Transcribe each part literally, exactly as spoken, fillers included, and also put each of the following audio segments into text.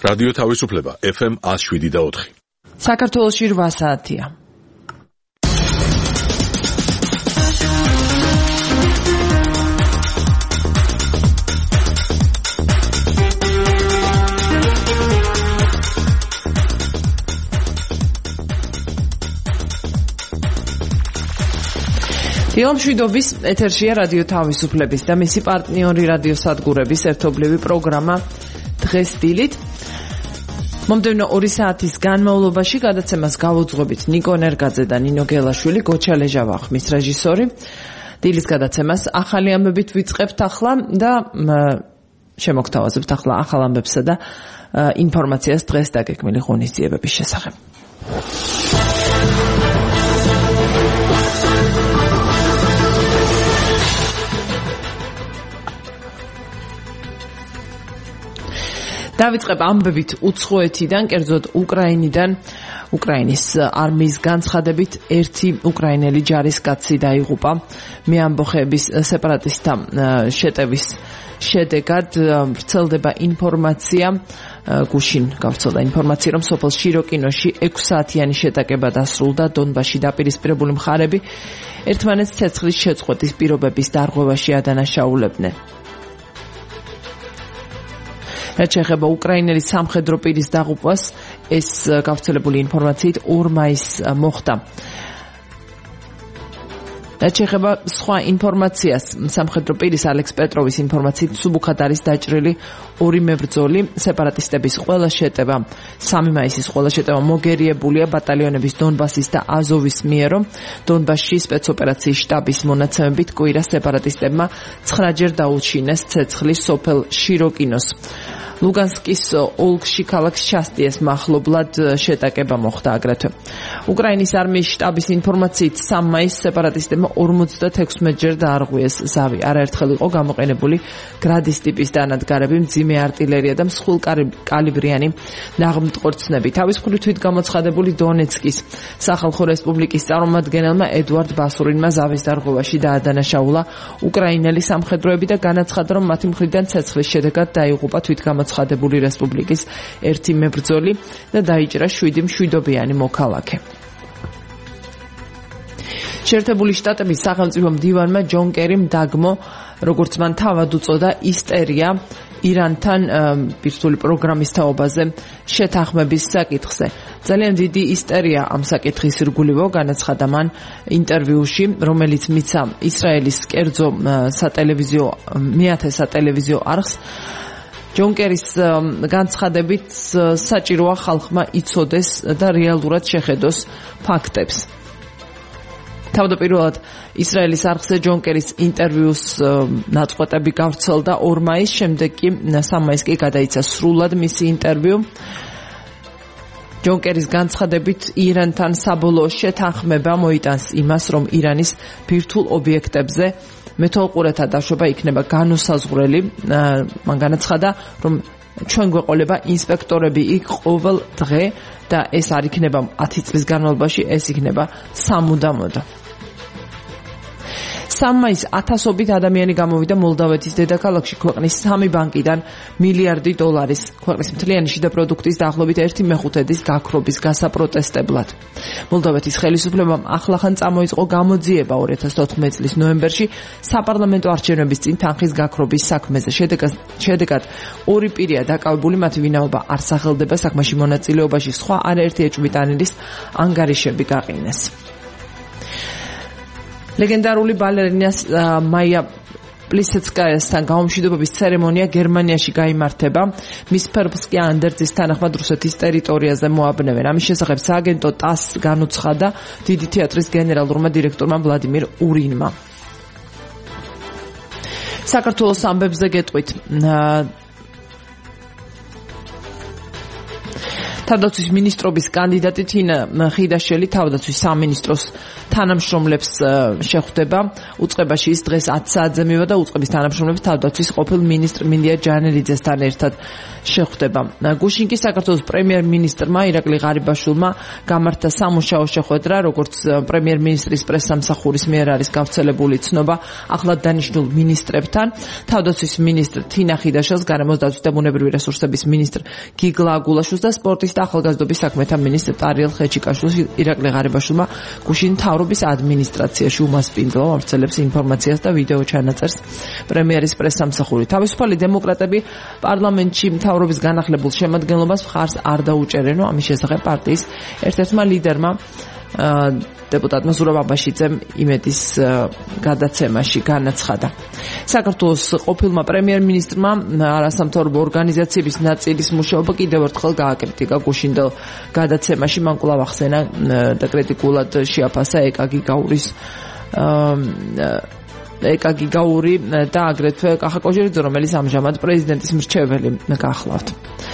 რადიო თავისუფლება ეფ ემ one oh seven და four. საქართველოში რვა საათია. დილამშვიდობის ეთერშია რადიო თავისუფლების და მისი პარტნიორი რადიო სადგურების ერთობლივი პროგრამა დღეს დილით. მომდევნო ორი საათის განმავლობაში გადაცემას გავუძღვებით ნიკო ნერგაძე და ნინო გელაშვილი, გოჩა ლეჟავა ხმის რეჟისორი. დილის გადაცემას ახალი ამბებით ვიწყებთ ახლა და შემოგთავაზებთ ახლა ახალ ამბებსა და ინფორმაციას დღეს დაგეგმილი ღონისძიებების შესახებ. დავიწყებ ამბებით უცხოეთიდან, კერძოდ უკრაინიდან. უკრაინის არმიის განცხადებით ერთი უკრაინელი ჯარისკაცი დაიღუპა მეამბოხეების სეპარატისტთა შეტევის შედეგად. ვრცელდება ინფორმაცია, გუშინ გავრცელდა ინფორმაცია, რომ სოფელ შიროკინოში ექვსი საათიანი შეტაკება დასრულდა. დონბასში დაპირისპირებული მხარები ერთმანეთს ცეცხლის შეწყვეტის პირობების დარღვევაში ადანაშაულებდნენ. რაც შეეხება უკრაინელი სამხედრო პირის დაღუპვას, ეს გავრცელებული ინფორმაციით ორ მაისს მოხდა. რაც შეეხება სხვა ინფორმაციას, სამხედრო პირის ალექს პეტროვის ინფორმაციით სუბუქად არის დაჭრილი ორი მებრძოლი. სეპარატისტების ყველა შეტევა, სამი მაისის ყველა შეტევა მოგერიებულია ბატალიონების დონბასის და აზოვის მიერო. დონბასში სპეცოპერაციის შტაბის მონაცემებით კვირა სეპარატისტებმა ცხრაჯერ დაუჩინეს ცეცხლის სოფელ შიროკინოს. ლუგანსკის ოლქში ქალაქ შასტიეს მახლობლად შეტაკება მოხდა აგრეთვე. უკრაინის არმიის შტაბის ინფორმაციით სამი მაისს სეპარატისტებმა ორმოცდათექვსმეტ ჯერ დაარღვიეს ზავი. არაერთხელ იყო გამოყენებული გრადის ტიპის დანადგარები, მძიმე არტილერია და მსხვილ კალიბრიანი ნაღმტყორცნები. თავის მხრივ თვითგამოცხადებული დონეცკის სახალხო რესპუბლიკის წარმომადგენელმა ედუარდ ბასურინმა ზავის დარღვევაში დაადანაშაულა უკრაინელი სამხედროები და განაცხადა, რომ მათი მხრიდან ცეცხლის შედეგად დაიღუპა თვითგამოცხადებული რესპუბლიკის ერთი მებრძოლი და დაიჭრა შვიდი მშვიდობიანი მოქალაქე. შეერთებული შტატების სახელმწიფო მდივანმა ჯონ კერიმ დაგმო, როგორც მან თავად უწოდა, ისტერია ირანთან ბირთვული პროგრამის თაობაზე შეთანხმების საკითხზე. ძალიან დიდი ისტერია ამ საკითხის ირგულივ, განაცხადა მან ინტერვიუში, რომელიც მიცა ისრაელის კერძო სატელევიზიო მეათე სატელევიზიო არხს. ჯონ კერის განცხადებით საჭიროა ხალხმა იცოდეს და რეალურად შეხედოს ფაქტებს. თავდაპირველად ისრაელის არხზე ჯონ კერის ინტერვიუს ნაწყვეტები გავრცელდა ორ მაისს, შემდეგ კი სამი მაისს კი გადაიცა სრულად მისი ინტერვიუ. ჯონ კერის განცხადებით ირანთან საბოლოო შეთანხმება მოიტანს იმას, რომ ირანის ბირთვულ ობიექტებზე მეთვალყურეთა დაშვება იქნება განუსაზღვრელი. მან განაცხადა, რომ ჩვენ გვეყოლება ინსპექტორები იქ ყოველ დღე და ეს არ იქნება ათი წლის განმავლობაში, ეს იქნება სამუდამოდ. სამი მაისს ათასობით ადამიანი გამოვიდა მოლდავეთის დედაქალაქში ქვეყნის სამი ბანკიდან მილიარდი დოლარის ქვეყნის მთლიანი შიდა პროდუქტის დაახლოებით ერთი მეხუთედის გაქრობის გასაპროტესტებლად. მოლდავეთის ხელისუფლებამ ახლახან წამოიწყო გამოძიება ორი ათას თოთხმეტი წლის ნოემბერში საპარლამენტო არჩევნების წინ თანხის გაქრობის საქმეზე. შედეგად ორი პირია დაკავებული, მათი ვინაობა არ სახელდება, საქმეში მონაწილეობაში სხვა არაერთი ეჭვმიტანილის ანგარიშები გაყინეს. ლეგენდარული ბალერინა მაია პლისეცკაიასთან გაუმშვიდობების ცერემონია გერმანიაში გაიმართება. მის ფერფლს კი ანდერძის თანახმად რუსეთის ტერიტორიაზე მოაბნევენ. ამის შესახებ სააგენტო ტასს განუცხადა დიდი თეატრის გენერალურმა დირექტორმა ვლადიმირ ურინმა. საქართველოს ამბებზე გეტყვით. თავდაცვის მინისტრობის კანდიდატი თინა ხიდაშელი თავდაცვის სამინისტროს თანამშრომლებს შეხვდება. უწყებაში ის დღეს ათი საათზე მივა და უწყების თანამშრომლებს თავდაცვის ყოფილ მინისტრ მინდია ჯანელიძესთან ერთად შეხვდება. გუშინ კი საქართველოს პრემიერ-მინისტრმა ირაკლი ღარიბაშვილმა გამართა სამუშაო შეხვედრა, როგორც პრემიერ-მინისტრის პრესსამსახურის მიერ არის გავრცელებული ცნობა ახლად დანიშნულ მინისტრებთან. თავდაცვის მინისტრ თინა ხიდაშელს, გარემოს დაცვის და ბუნებრივი რესურსების მინისტრ გიგლა აგულაშვილს და სპორტის და ახალგაზრდობის საქმეთა მინისტრ ტარიელ ხეჩიკაშვილს ირაკლი ღარიბაშვილმა გუშინ მთავრობის ადმინისტრაციაში უმასპინძლა ავრცელებს ინფორმაციას და ვიდეო ჩანაწერს პრემიერის პრესსამსახური. თავისუფალი დემოკრატები პარლამენტში მთავრობის განახლებულ შემადგენლობას მხარს არ დაუჭერენო. ამის შესახებ პარტიის ერთ-ერთმა ლიდერმა დეპუტატმა ზურაბ აბაშიძემ იმედის გადაცემაში განაცხადა. საქართველოს ყოფილმა პრემიერ-მინისტრმა არასამთავრობო ორგანიზაციების ნაწილის მუშაობა კიდევ ერთხელ გააკრიტიკა. გუშინდელ გადაცემაში მან კვლავ ახსენა და კრიტიკულად შეაფასა ეკაგი გაურის ეკაგი გაური და აგრეთვე კახა კოჟერიძე, რომელიც ამჟამად პრეზიდენტის მრჩეველი გახლავთ.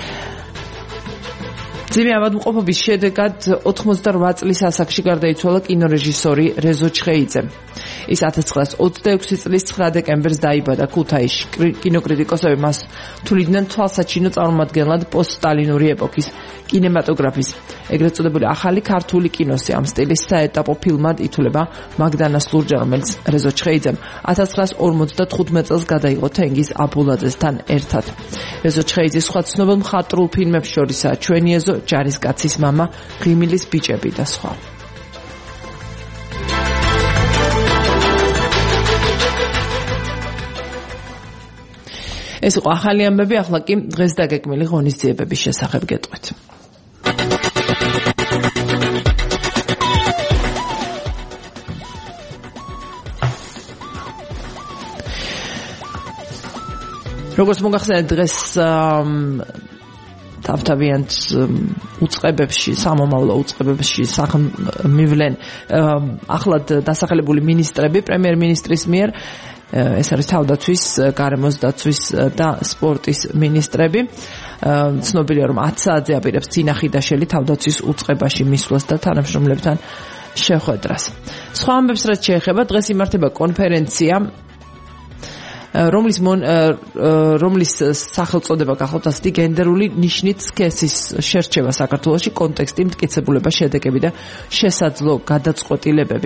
ძიმე ავადმყოფობის შედეგად ოთხმოცდაორვა წლის ასაკში გარდაიცვალა კინორეჟისორი რეზო ჩხეიძე. ის ათას ცხრაასი ოცდაექვსი წლის ცხრა დეკემბერს დაიბადა ქუთაისში. კინოკრიტიკოსები მას თვლიდნენ თვალსაჩინო წარმომადგენლად პოსტსტალინური ეპოქის კინემატოგრაფის ეგრეთ წოდებული ახალი ქართული კინოს ამ სტილის საეტაპო ფილმად ითვლება მაგდანას ლურჯა, რომელიც რეზო ჩხეიძემ ათას ცხრაასი ორმოცდათხუთმეტ წელს გადაიღო თენგიზ აბულაძესთან ერთად. რეზო ჩხეიძის სხვა ცნობილ მხატვრულ ფილმებს შორისაა ჩვენი ეზო, ჯარისკაცის მამა, ღიმილის ბიჭები და სხვა. ეს იყო ახალი ამბები, ახლა კი დღეს დაგეგმილი ღონისძიებების შესახებ გეტყვით. როგორც მოგახსენეთ, დღეს თავთავიანთ უწყებებში, სამომავლო უწყებებში მივლენ ახლად დასახელებული მინისტრები პრემიერ-მინისტრის მიერ. ეს არის თავდაცვის, გარემოს დაცვის და სპორტის მინისტრები. ცნობილია, რომ ათი საათზე აპირებს თინა ხიდაშელი თავდაცვის უწყებაში მისვლას და თანამშრომლებთან შეხვედრას. სხვა ამბებს რაც შეეხება, დღეს იმართება კონფერენცია, რომლის რომლის სახელწოდება გახლავთ ასეთი გენდერული ნიშნით სქესის შერჩევა საქართველოში, კონტექსტი, მტკიცებულება, შედეგები და შესაძლო გადაწყვეტილებები.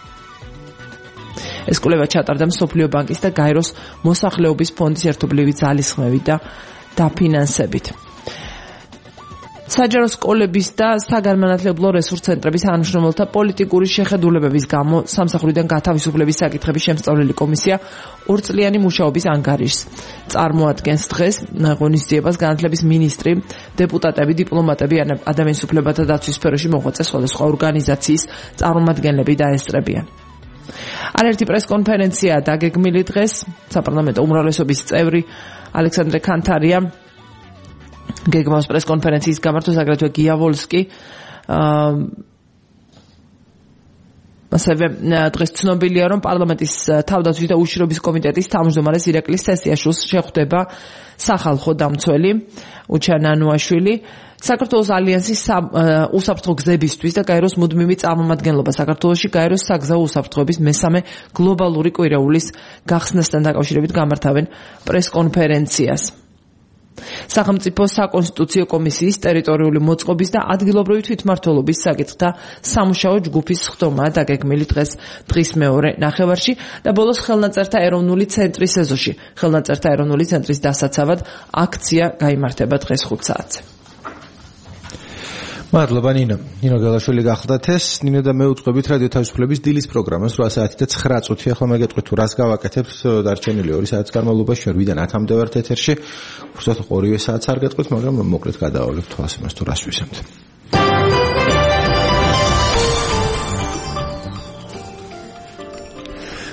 ეს კვლევა ჩატარდა მსოფლიო ბანკის და გაეროს მოსახლეობის ფონდის ერთობლივი ძალისხმევით და დაფინანსებით. საჯარო სკოლების და საგანმანათლებლო რესურს ცენტრების თანამშრომელთა პოლიტიკური შეხედულებების გამო სამსახურიდან გათავისუფლების საკითხების შემსწავლელი კომისია ორწლიანი მუშაობის ანგარიშს წარმოადგენს. დღეს ღონისძიებას განათლების მინისტრი, დეპუტატები, დიპლომატები, ადამიანის უფლებათა დაცვის სფეროში მოღვაწე სხვადასხვა ორგანიზაციის წარმომადგენლები დაესწრებიან. არაერთი პრესკონფერენცია დაგეგმილი დღეს. საპარლამენტო უმრავლესობის წევრი ალექსანდრე ქანთარია გეგმავს პრესკონფერენციის გამართვას, აგრეთვე გია ვოლსკი. ასევე დღეს ცნობილია, რომ პარლამენტის თავდაცვის და უშიშროების კომიტეტის თავმჯდომარეს ირაკლი სესიაშვილს შეხვდება სახალხო დამცველი უჩან ანუაშვილი. საქართველოს ალიანსის უსაფრთხო გზებისთვის და გაეროს მუდმივი წარმომადგენლობა საქართველოში გაეროს საგზაო უსაფრთხოების მესამე გლობალური კვირეულის გახსნასთან დაკავშირებით გამართავენ პრესკონფერენციას. სახელმწიფო საკონსტიტუციო კომისიის ტერიტორიული მოწყობის და ადგილობრივი თვითმმართველობის საკითხთა სამუშაო ჯგუფის ხდომა დაგეგმილი დღეს დღის მეორე ნახევარში და ბოლოს ხელნაწერთა ეროვნული ცენტრის ეზოში. ხელნაწერთა ეროვნული ცენტრის დასაცავად აქცია გაიმართება დღეს ხუთ საათზე. მადლობა ნინო. ნინო გელაშვილი გახლდათ ეს. ნინო და მე უწყობით რადიო თავისუფლების დილის პროგრამას რვა საათი და ცხრა წუთი. ახლა მე გეტყვით თუ რას გავაკეთებთ დარჩენილი ორი საათის განმავლობაში. რვიდან ათამდე ვართ ეთერში. უბრალოდ ორივე საათს არ გეტყვით, მაგრამ მოკლედ გადავავლებ თვალს იმას თუ რას ვისმთ.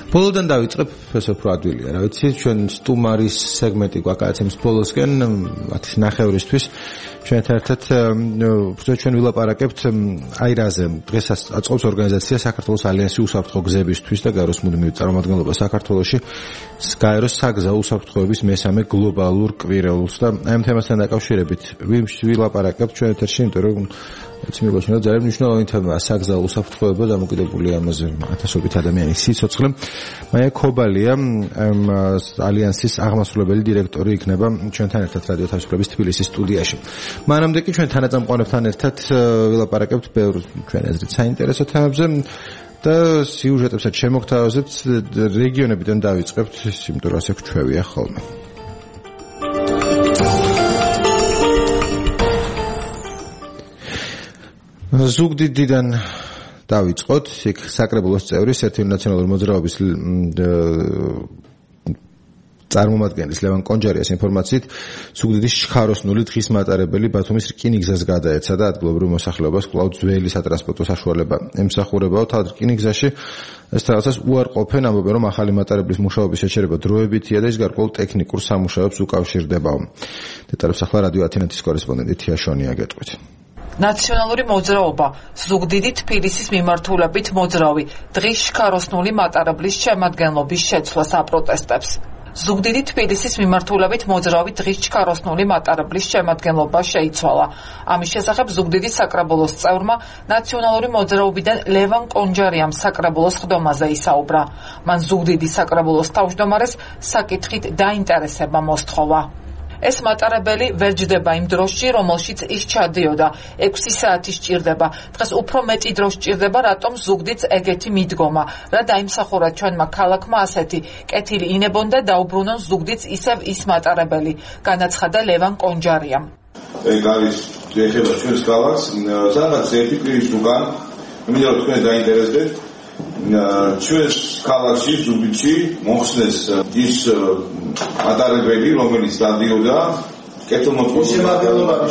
ბოლოდან დავიწყებ პროფესორ ადვილია, რა ვიცი, ჩვენ სტუმარის სეგმენტი გვაკაცებს ბოლოსკენ ათი ნახევრისთვის ჩვენ ერთად ჩვენ ვილაპარაკებთ აი რაზე დღეს აწყობს ორგანიზაცია საქართველოს ალიანსი უსაფრთხო გზებისთვის და გაეროს მუდმივ წარმომადგენლობა საქართველოში გაეროს საგზაო უსაფრთხოების მესამე გლობალურ კვირეულს და აი ამ თემასთან დაკავშირებით ვილაპარაკებთ ჩვენ ეთერში, იმიტომ რომ ეცი მეგოჩნდა ძალიან მნიშვნელოვანი თემაა საგზაო უსაფრთხოება დამოკიდებული ამაზე ათასობით ადამიანის სიცოცხლე. მაია ქობალია ალიანსის აღმასრულებელი დირექტორი იქნება ჩვენთან ერთად რადიო თავისუფლების თბილისის სტუდიაში. მანამდე კი ჩვენ თანაწამყვანებთან ერთად ვილაპარაკებთ ბევრ ჩვენ აზრით საინტერესო თემებზე და სიუჟეტებსაც შემოგთავაზებთ რეგიონებიდან დავიწყებთ, იმიტომ რომ ასე გვჩვევია ხოლმე. ზუგდიდიდან დავიწყოთ, იქ საკრებულოს წევრი სერტიფიცირებული ნაციონალური მოძრაობის წარმომადგენლის ლევან კონჯარიას ინფორმაციით, ზუგდიდის შქაროსნული დღის მატარებელი ბათუმის რკინიგზას გადაეცა და ადგილობრივ მოსახლეობას კვლავ ძველი სატრანსპორტო საშუალება ემსახურებაო. თავად რკინიგზაში ეს რაღაცას უარყოფენ, ამბობენ, რომ ახალი მატარებლის მუშაობის შეჩერება დროებითია და ის გარკვეულ ტექნიკურ სამუშაოებს უკავშირდებაო. დეტალებს ახლა რადიო ათინეთის კორესპონდენტი თია შონია გეტყვით. ნაციონალური მოძრაობა ზუგდიდი თბილისის მიმართულებით მოძრავი დღის შქაროსნული მატარებლის შემადგენლობის შეცვლას აპროტესტებს. ზუგდიდი თბილისის მიმართულებით მოძრავი დღის შქაროსნული მატარებლის შემადგენლობა შეიცვალა. ამის შესახებ ზუგდიდის საკრებულოს წევრმა ნაციონალური მოძრაობიდან ლევან კონჯარიამ საკრებულოს ხდომაზე ისაუბრა. მან ზუგდიდის საკრებულოს თავმჯდომარეს საკითხით დაინტერესება მოსთხოვა. ეს მატარებელი ვერ ჯდება იმ დროში, რომელშიც ის ჩადიოდა. ექვსი საათი სჭირდება. დღეს უფრო მეტი დრო სჭირდება, რატომ ზუგდიდს ეგეთი მიდგომა. რა დაიმსახურა ჩვენმა ქალაქმა ასეთი კეთილი ინებონ და დაუბრუნონ ზუგდიდს ისევ ის მატარებელი, განაცხადა ლევან კონჯარიამ. ეგ არის ეხება ჩვენს ქალაქს, სადაც ერთი კვირის უკან, მინდა რომ თქვენ დაინტერესდეთ, ჩვენს ქალაქში ზუგდიდში მოხსნეს ის მატარებელი, რომელიც დადიოდა კეთილმოწყობის შემადგენლობაში,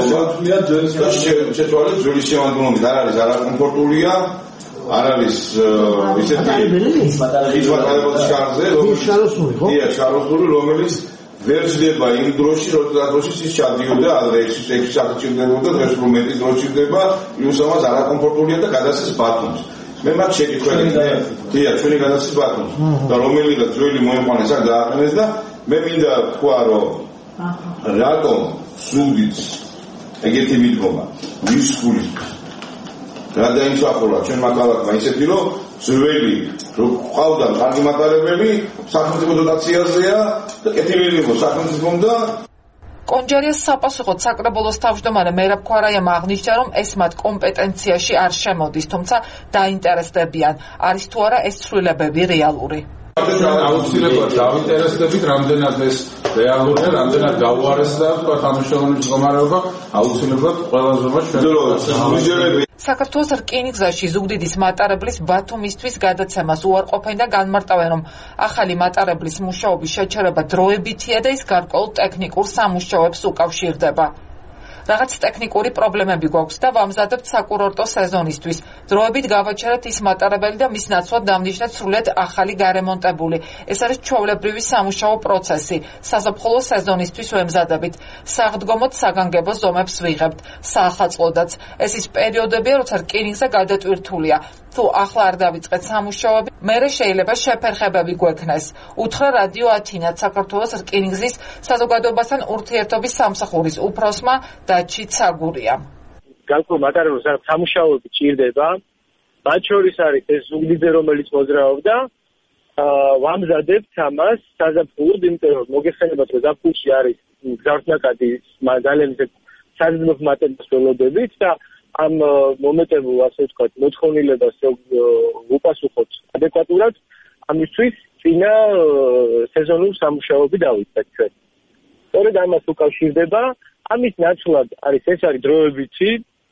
შეცვალეს ძველი შემადგენლობით, არ არის არაკომფორტულია, არ არის ისეთი ის მატარებელი შარზე, რომელიც რომელიც ვერ ჯდება იმ დროში, როდესაც ის ჩადიოდა, ადრე ექვსი საათი ჭირდებოდა, დღეს უფრო მეტი დრო ჭირდება, პლუს ამას არაკომფორტულია და გადასცეს ბათუმს. მე მაგ შეკითხვები დია ჩვენი გადასცეს ბათუმს და რომელიღაც ძველი მოიყვანეს აქ დააყენეს და მე მინდა თქვა რომ რატომ ზუგდიდს ეგეთი მიდგომა მის გულისთვის რა დაიმსახურა ჩვენმა ქალაქმა ისეთი რომ ძველი რომ ყავდა კარგი მატარებელი სახელმწიფო დოტაციაზეა და კეთილი იყო სახელმწიფომ და კონჯარიას საპასუხოდ საკრებულოს თავმჯდომარე მერაბ ქვარაიამ აღნიშნა, რომ ეს მათ კომპეტენციაში არ შემოდის, თუმცა დაინტერესდებიან, არის თუ არა ეს ცვლილებები რეალური. აუცილებლად დავინტერესდებით, რამდენად ეს რეალურია, რამდენად გაუარესდა თანამშრომლობის მდგომარეობა, აუცილებლად ყველაზე ჩვენ საქართველოს რკინიგზაში ზუგდიდის მატარებლის ბათუმისთვის გადაცემას უარყოფენ და განმარტავენ, რომ ახალი მატარებლის მუშაობის შეჩერება დროებითია და ის გარკვეულ ტექნიკურ სამუშაოებს უკავშირდება. რაღაც ტექნიკური პრობლემები გვაქვს და ვამზადებთ საკურორტო სეზონისთვის. დროებით გავაჩერეთ ის მატარებელი და მის ნაცვლად დამნიშნეთ სრულიად ახალი გარემონტებული. ეს არის ჩვეულებრივი სამუშაო პროცესი. საზაფხულო სეზონისთვის ვემზადებით. საღდგომოდ საგანგებო ზომებს ვიღებთ. საახალწლოდაც. ეს ის პერიოდებია, როცა რკინიგზა გადატვირთულია. თუ ახლა არ დავიწყეთ სამუშაოები, მერე შეიძლება შეფერხებები გვექნეს. უთხრა რადიო ათინა საქართველოს რკინიგზის საზოგადოებასთან ურთიერთობის სამსახურის უფროსმა დაჩი ცაგურიამ. გარკვეულ მატარებელს სამუშაოები ჭირდება, მათ შორის არის ეს ზუგდიდზე, რომელიც მოძრაობდა, ვამზადებთ ამას საზაფხულოდ, იმიტომ რომ მოგეხსენებათ, რომ ზაფხულში არის გზავნაკადი ძალიან საზრდოობს მატერიალს ველოდებით და ამ მომეტებულ, ასე ვთქვათ, მოთხოვნილებას უპასუხოთ ადეკვატურად, ამისთვის წინა სეზონურ სამუშაოები დავიწყეთ ჩვენ. სწორედ ამას უკავშირდება, ამის ნაცვლად არის ეს არის დროებითი,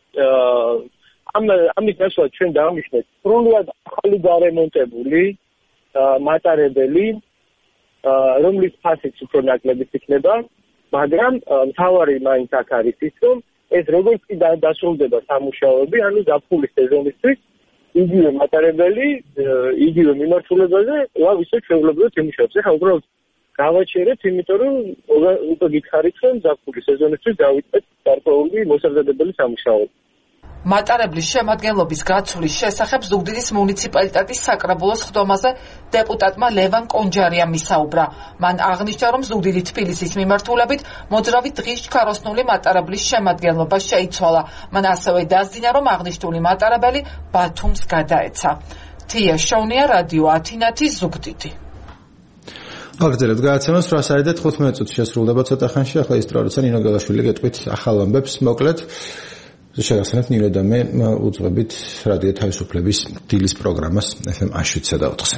ამ ამის ნაცვლად ჩვენ დავნიშნეთ სრულად ახალი გარემონტებული მატარებელი, რომლის ფასიც უფრო ნაკლებიც იქნება, მაგრამ მთავარი მაინც აქ არის ის, რომ ეს როგორც კი დასრულდება სამუშაოები, ანუ ზაფხულის სეზონისთვის, იგივე მატარებელი, იგივე მიმართულებაზე, ლավ ისე ჩვეულებრივად იმუშავებს. ეხლა უბრალოდ გავაჩერეთ, იმიტომ რომ უკვე გითხარით, რომ ზაფხული სეზონისთვის დავიწყეთ გარკვეული მოსაზრდებელი სამუშაოები. მატარებლის შემადგენლობის გაცვლის შესახებ ზუგდიდის მუნიციპალიტეტის საკრებულოს ხდომაზე დეპუტატმა ლევან კონჯარიამ ისაუბრა. მან აღნიშნა, რომ ზუგდიდი თბილისის მიმართულებით მოძრავი დღის ჩქაროსნული მატარებლის შემადგენლობა შეიცვალა. მან ასევე დასძინა, რომ აღნიშნული მატარებელი ბათუმს გადაეცა. თია შოვნია, რადიო ათინათი, ზუგდიდი. აგრძელებთ გადაცემას რვა საათი და თხუთმეტ წუთი შესრულდება ცოტა ხანში. ახლა ის დრო, როცა ნინო გელაშვილი გეტყვით ახალ ამბებს, მოკლედ შეგახსენებთ ნინო და მე უძღვებით რადიო თავისუფლების დილის პროგრამას ეფ ემ შვიდსა და ოთხზე.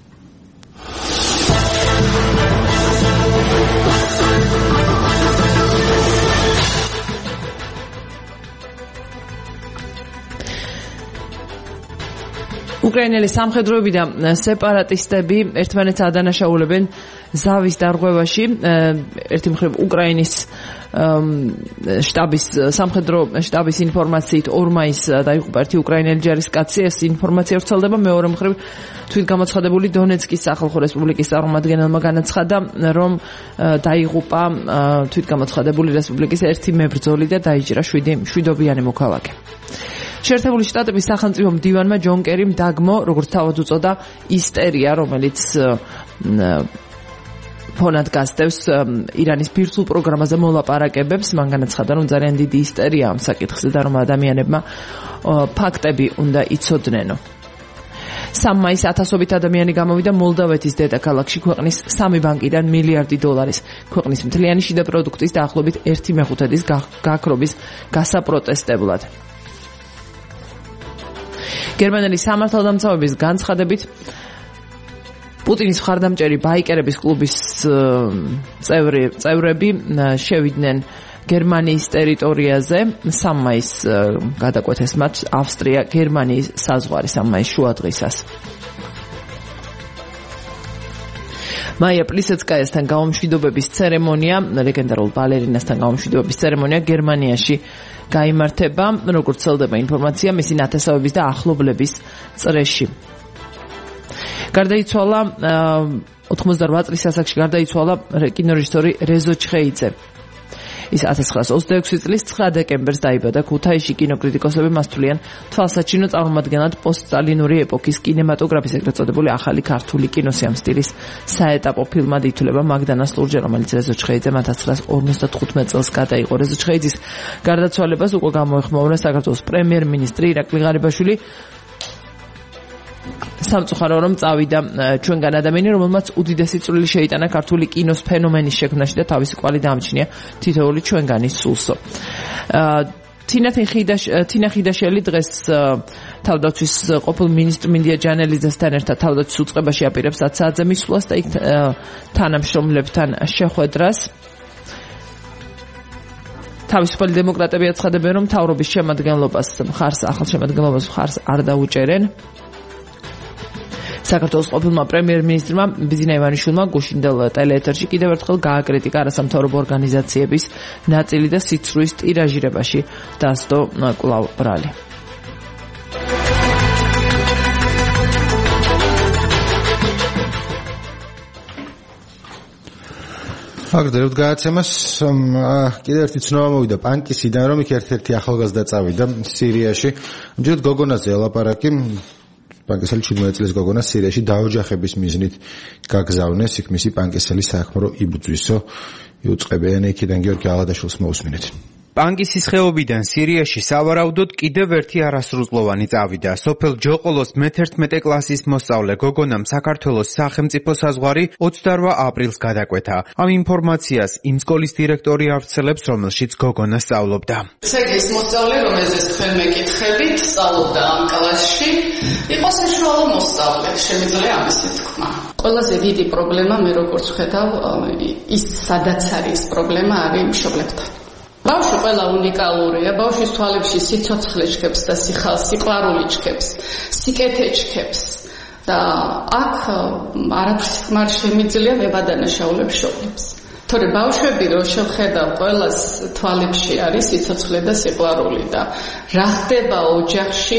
უკრაინელი სამხედროები და სეპარატისტები ერთმანეთს ადანაშაულებენ ზავის დარღვევაში. ერთი მხრივ უკრაინის შტაბის სამხედრო შტაბის ინფორმაციით ორ მაისს დაიღუპა ერთი უკრაინელი ჯარისკაცი. ეს ინფორმაცია ვრცელდება. მეორე მხრივ თვითგამოცხადებული დონეცკის სახალხო რესპუბლიკის წარმომადგენელმა განაცხადა, რომ დაიღუპა თვითგამოცხადებული რესპუბლიკის ერთი მებრძოლი და დაიჭრა შვიდობიანი მოქალაქე. შეერთებული შტატების სახელმწიფო მდივანმა ჯონ კერიმ დაგმო, როგორც თავად უწოდა, ისტერია, რომელიც ფონად გასდევს ირანის ბირთვულ პროგრამაზე მოლაპარაკებებს. მან განაცხადა, რომ ძალიან დიდი ისტერია ამ საკითხზე და რომ ადამიანებმა ფაქტები უნდა იცოდნენ. სამ მაისს ათასობით ადამიანი გამოვიდა მოლდავეთის დედაქალაქში ქვეყნის სამი ბანკიდან მილიარდი დოლარის ქვეყნის მთლიანი შიდა პროდუქტის დაახლოებით ერთი მეხუთედის გაქრობის გასაპროტესტებლად. გერმანელი სამართალდამცავების განცხადებით პუტინის მხარდამჭერი ბაიკერების კლუბის წევრი წევრები შევიდნენ გერმანიის ტერიტორიაზე. სამ მაისს გადაკვეთეს მათ ავსტრია გერმანიის საზღვარი სამ მაისს შუადღისას. მაია პლისეცკაიასთან გაუმშვიდობების ცერემონია, ლეგენდარულ ბალერინასთან გაუმშვიდობების ცერემონია გერმანიაში გაიმართება, როგორც ვრცელდება ინფორმაცია მისი ნათესავების და ახლობლების წრეში. გარდაიცვალა ოთხმოცდარვა წლის ასაკში გარდაიცვალა კინორეჟისორი რეზო ჩხეიძე. ის ათას ცხრაას ოცდაექვსი წლის ცხრა დეკემბერს დაიბადა ქუთაისში. კინოკრიტიკოსები მას თვლიან თვალსაჩინო წარმომადგენლად პოსტსტალინური ეპოქის კინემატოგრაფის ეგრეთ წოდებული ახალი ქართული კინოსი ამ სტილის საეტაპო ფილმად ითვლება. მაგდანა სლურჯე, რომელიც რეზო ჩხეიძემ ათას ცხრაას ორმოცდათხუთმეტ წელს გადაიღო. რეზო ჩხეიძის გარდაცვალებას უკვე გამოეხმაურა საქართველოს პრემიერ-მინისტრი ირაკლი ღარიბაშვილი. სამწუხარო რომ წავიდა ჩვენგან ადამიანი, რომელმაც უდიდესი წვლილი შეიტანა ქართული კინოს ფენომენის შექმნაში და თავისი კვალი დაამჩნია თითოეული ჩვენგანის სულსო. თინა ხიდაშელი დღეს თავდაცვის ყოფილ მინისტრ მინდია ჯანელიძესთან ერთად თავდაცვის უწყებაში აპირებს ათ საათზე მისვლას და იქ თანამშრომლებთან შეხვედრას. თავისუფალი დემოკრატები აცხადებენ, რომ მთავრობის შემადგენლობას მხარს ახალ შემადგენლობას მხარს არ დაუჭერენ. საქართველოს ყოფილმა პრემიერ-მინისტრმა ბიზინა ივანიშვილმა გუშინდელ ტელეეთერში კიდევ ერთხელ გააკრიტიკა არასამთავრობო ორგანიზაციების ნაწილი და სიცრუის ტირაჟირებაში დასდო კვლავ ბრალი. აგრძელებთ გადაცემას. კიდევ ერთი ცნობა მოვიდა პანკისიდან, რომ იქ ერთ-ერთი ახალგაზრდა წავიდა სირიაში. ამჯერად გოგონაზე ელაპარაკი. პანკისელი შვიდმეტ წლის გოგონა სირიაში დაოჯახების მიზნით გაგზავნეს. იქ მისი პანკისელი საქმრო იბრძვისო იუწყებიან. იქიდან გიორგი ალადაშვილს მოусმინეთ. პანგისის ხეობიდან სირიაში სავარაუდოდ კიდევ ერთი არასრულწლოვანი წავიდა. სოფელ ჯოყოლოს მეთერთმეტე კლასის მოსწავლე გოგონამ საქართველოს სახელმწიფო საზღვარი ოცდარვა აპრილს გადაკვეთა. ამ ინფორმაციას იმ სკოლის დირექტორი ავრცელებს, რომელშიც გოგონა სწავლობდა. ეს მოსწავლე, რომელზეც თქვენ მეკითხებით, სწავლობდა ამ კლასში, იყო საშუალო მოსწავლე, შემიძლია ამისი თქმა. ყველაზე დიდი პრობლემა მე როგორც ხედავ, ის სადაც არის პრობლემა არის მშობლებთან. ბავშვი ყველა უნიკალურია, ბავშვის თვალებში სიცოცხლე ჩქეფს და სიყვარული ჩქეფს, სიკეთე ჩქეფს და აქ არაფრის ხმარ შემიძლია ვებადანაშაულებ მშობლებს. თორე ბავშვები რო შევხედავ ყველას თვალებში არის სიცოცხლე და სიყვარული და რა ხდება ოჯახში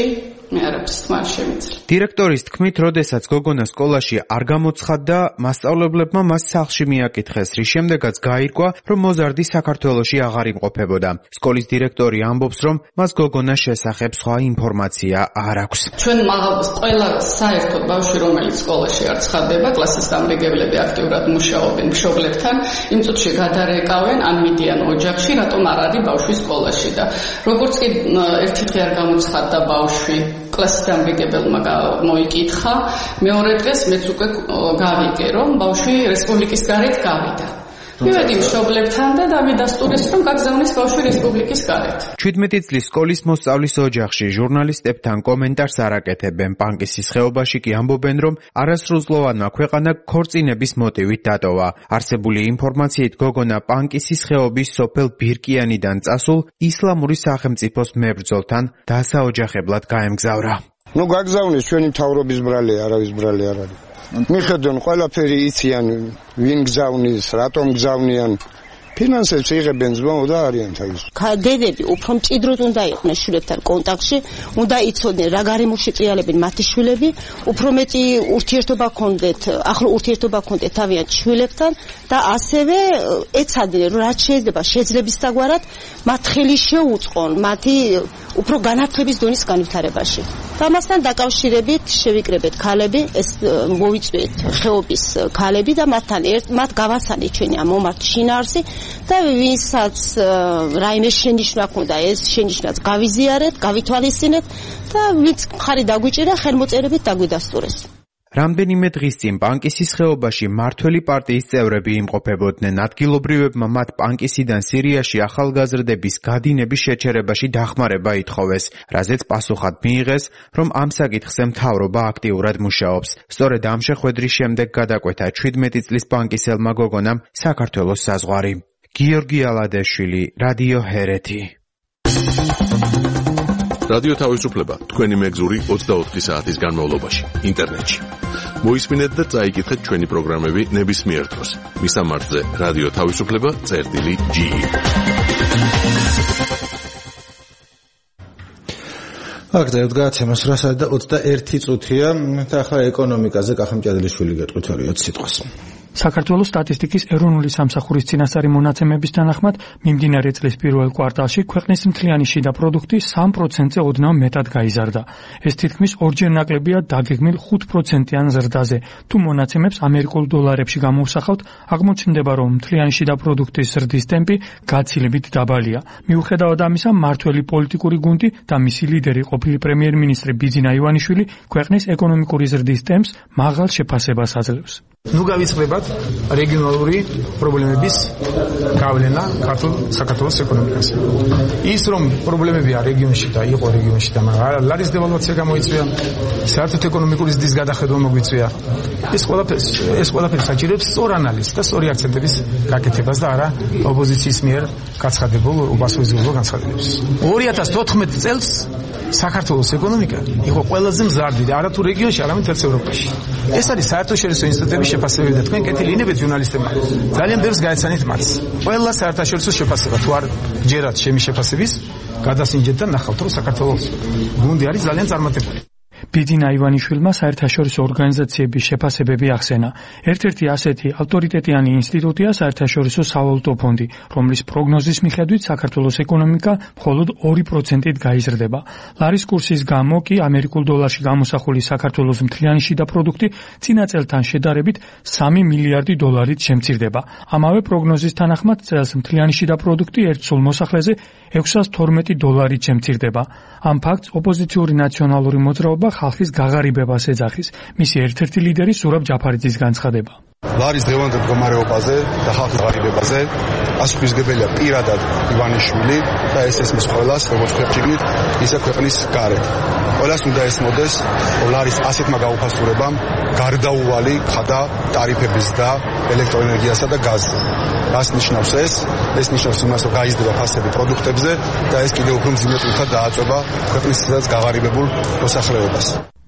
მე არაფერს თქმა შემიძლია. დირექტორის თქმით, როდესაც გოგონა სკოლაში არ გამოცხადდა, მასწავლებლებმა მას სახლში მიაკითხეს, რის შემდეგაც გაირკვა, რომ მოზარდი საქართველოში აღარ იმყოფებოდა. სკოლის დირექტორი ამბობს, რომ მას გოგონას შესახებ სხვა ინფორმაცია არ აქვს. ჩვენ ყველა საერთო ბავშვი, რომელიც სკოლაში არ ცხადდება, კლასის დამრიგებლები აქტიურად მუშაობენ მშობლებთან, იმ წუთში გადარეკავენ ან მიდიან ოჯახში, რატომ არ არის ბავშვი სკოლაში და როგორც კი ერთი დღე არ გამოცხადდა ბავშვი, კლასის დამრიგებელმა მოიკითხა, მეორე დღეს მეც უკვე გავიგე, რომ ბავშვი რესპუბლიკის გარეთ გავიდა. მივედი მშობლებთან და დამიდასტურეს, რომ გაგზავნეს ბავშვი რესპუბლიკის გარეთ. ჩვიდმეტი წლის სკოლის მოსწავლის ოჯახში ჟურნალისტებთან კომენტარს არ აკეთებენ. პანკისის ხეობაში კი ამბობენ, რომ არასრულწლოვანმა ქვეყანა ქორწინების მოტივით დატოვა. არსებული ინფორმაციით გოგონა პანკისის ხეობის სოფელ ბირკიანიდან წასულ ისლამური სახელმწიფოს მებრძოლთან დასაოჯახებლად გაემგზავრა. ნუ გაგზავნეს ჩვენი მთავრობის ბრალი, არავის ბრალი არ არის. მიხედონ ყველაფერი იციან, ვინ გზავნის, რატომ გზავნიან. ფინანსებს იღებენ ზმაო და არიან თავის. დედები უფრო მჭიდროდ უნდა იყვნენ შვილებთან კონტაქტში, უნდა იცოდნენ რა გარემოში წიალებენ მათი შვილები, უფრო მეტი ურთიერთობა ჰქონდეთ, ახლო ურთიერთობა ჰქონდეთ თავიანთ შვილებთან და ასევე ეცადნენ, რომ რაც შეიძლება შეძლებისდაგვარად მათ ხელი შეუწყონ მათი უფრო განათლების დონის განვითარებაში. და მასთან დაკავშირებით შევიკრებეთ ქალები, ეს მოვიწვიეთ ხეობის ქალები და მათთან ერთ მათ გავასწავლეთ ჩვენი ამ მომართ შინაარსი და ვისაც რაიმე შენიშვნა ჰქონდა, ეს შენიშვნაც გავიზიარეთ, გავითვალისწინეთ და ვინც მხარი დაგვიჭირა, ხელმოწერებით დაგვიდასტურეს. რამდენიმე დღის წინ პანკისის ხეობაში მართველი პარტიის წევრები იმყოფებოდნენ. ადგილობრივებმა მათ პანკისიდან სირიაში ახალგაზრდების გადინების შეჩერებაში დახმარება ითხოვეს, რაზეც პასუხად მიიღეს, რომ ამ საკითხზე მთავრობა აქტიურად მუშაობს. სწორედ ამ შეხვედრის შემდეგ გადაკვეთა ჩვიდმეტი წლის პანკისელმა გოგონამ საქართველოს საზღვარი. გიორგი ალადეშვილი, რადიო ჰერეთი. რადიო თავისუფლება თქვენი მეგზური ოცდაოთხი საათის განმავლობაში ინტერნეტში. მოისმინეთ და წაიკითხეთ ჩვენი პროგრამები ნებისმიერ დროს. მისამართზე რადიო თავისუფლება წერტილი ჯი. აგზავთ გააცემას რასად და ოცდაერთი წუთია და ახლა ეკონომიკაზე კახა მჭადლიშვილი გეტყვით ორი სიტყვას. საქართველოს სტატისტიკის ეროვნული სამსახურის წინასწარი მონაცემების თანახმად მიმდინარე წლის პირველ კვარტალში ქვეყნის მთლიანი შიდა პროდუქტი სამ პროცენტზე ოდნავ მეტად გაიზარდა. ეს თითქმის ორჯერ ნაკლებია დაგეგმილ ხუთ პროცენტიან ზრდაზე. თუ მონაცემებს ამერიკულ დოლარებში გამოვსახავთ, აღმოჩნდება, რომ მთლიანი შიდა პროდუქტის ზრდის ტემპი გაცილებით დაბალია. მიუხედავად ამისა, მმართველი პოლიტიკური გუნდი და მისი ლიდერი ყოფილი პრემიერ-მინისტრი ბიძინა ივანიშვილი ქვეყნის ეკონომიკური ზრდის ტემპს მაღალ შეფასებას აძლევს. ნუ გავიწყდებათ რეგიონალური პრობლემების გავლენა ქართულ საქართველოს ეკონომიკაზე. ის რომ პრობლემებია რეგიონში და იყო რეგიონში და მაგრამ ლარის დევალვაცია გამოიწვია, საერთოდ ეკონომიკური ზრდის გადახედვა მოგვიწვია. ეს ყველაფერი ეს ყველაფერი საჭიროებს სწორ ანალიზს და სწორი აქცენტების გაკეთებას და არა ოპოზიციის მიერ გაცხადებულ უპასუხისმგებლო განცხადებებს. ორი ათას თოთხმეტი წელს საქართველოს ეკონომიკა იყო ყველაზე მზარდი და არა თუ რეგიონში, არამედ მთელ ევროპაში. ეს არის საერთაშორისო ინსტიტუტების შეფასებები და თქვენ კეთილინებთ ჟურნალისტებმა. ძალიან ბევრს გაეცანით მათ. ყველა საერთაშორისო შეფასება თუ არ გჯერათ ჩემი შეფასების, გადასინჯეთ და ნახავთ, რომ საქართველოს გუნდი არის ძალიან წარმატებული. ბიძინა ივანიშვილმა საერთაშორისო ორგანიზაციების შეფასებები ახსენა. ერთ-ერთი ასეთი ავტორიტეტიანი ინსტიტუტია საერთაშორისო სავალუტო ფონდი, რომლის პროგნოზის მიხედვით საქართველოს ეკონომიკა მხოლოდ ორი პროცენტით გაიზრდება. ლარის კურსის გამო კი ამერიკულ დოლარში გამოსახული საქართველოს მთლიანი შიდა პროდუქტი წინა წელთან შედარებით სამი მილიარდი დოლარით შემცირდება. ამავე პროგნოზის თანახმად წელს მთლიანი შიდა პროდუქტი ერთ სულ მოსახლეზე ექვსას თორმეტი დოლარით შემცირდება. ამ ფაქტს ოპოზიციური ნაციონალური მოძრაობა ხალხის გაღარიბებას ეძახის. მისი ერთ-ერთი ლიდერი სურაბ ჯაფარიძის განცხადება. ლარის დღევანდელ მდგომარეობაზე და ხალხის გაღარიბებაზე ასუქისგებელია პირადად ივანიშვილი და ეს ესმის ყველას, როგორც ქვეყნით, ისე ქვეყნის გარეთ. ყველას უნდა ესმოდეს ლარის ასეთმა გაუფასურებამ გარდაუვალი ხადა ტარიფების და ელექტროენერგიასა და გაზზე. რას ნიშნავს ეს? ეს ნიშნავს იმას, რომ გაიზრდება ფასები პროდუქტებზე და ეს კიდევ უფრო მძიმე წილად დააწვევა ქვეყნის სადაც გაღარიბებულ მოსახლეობას.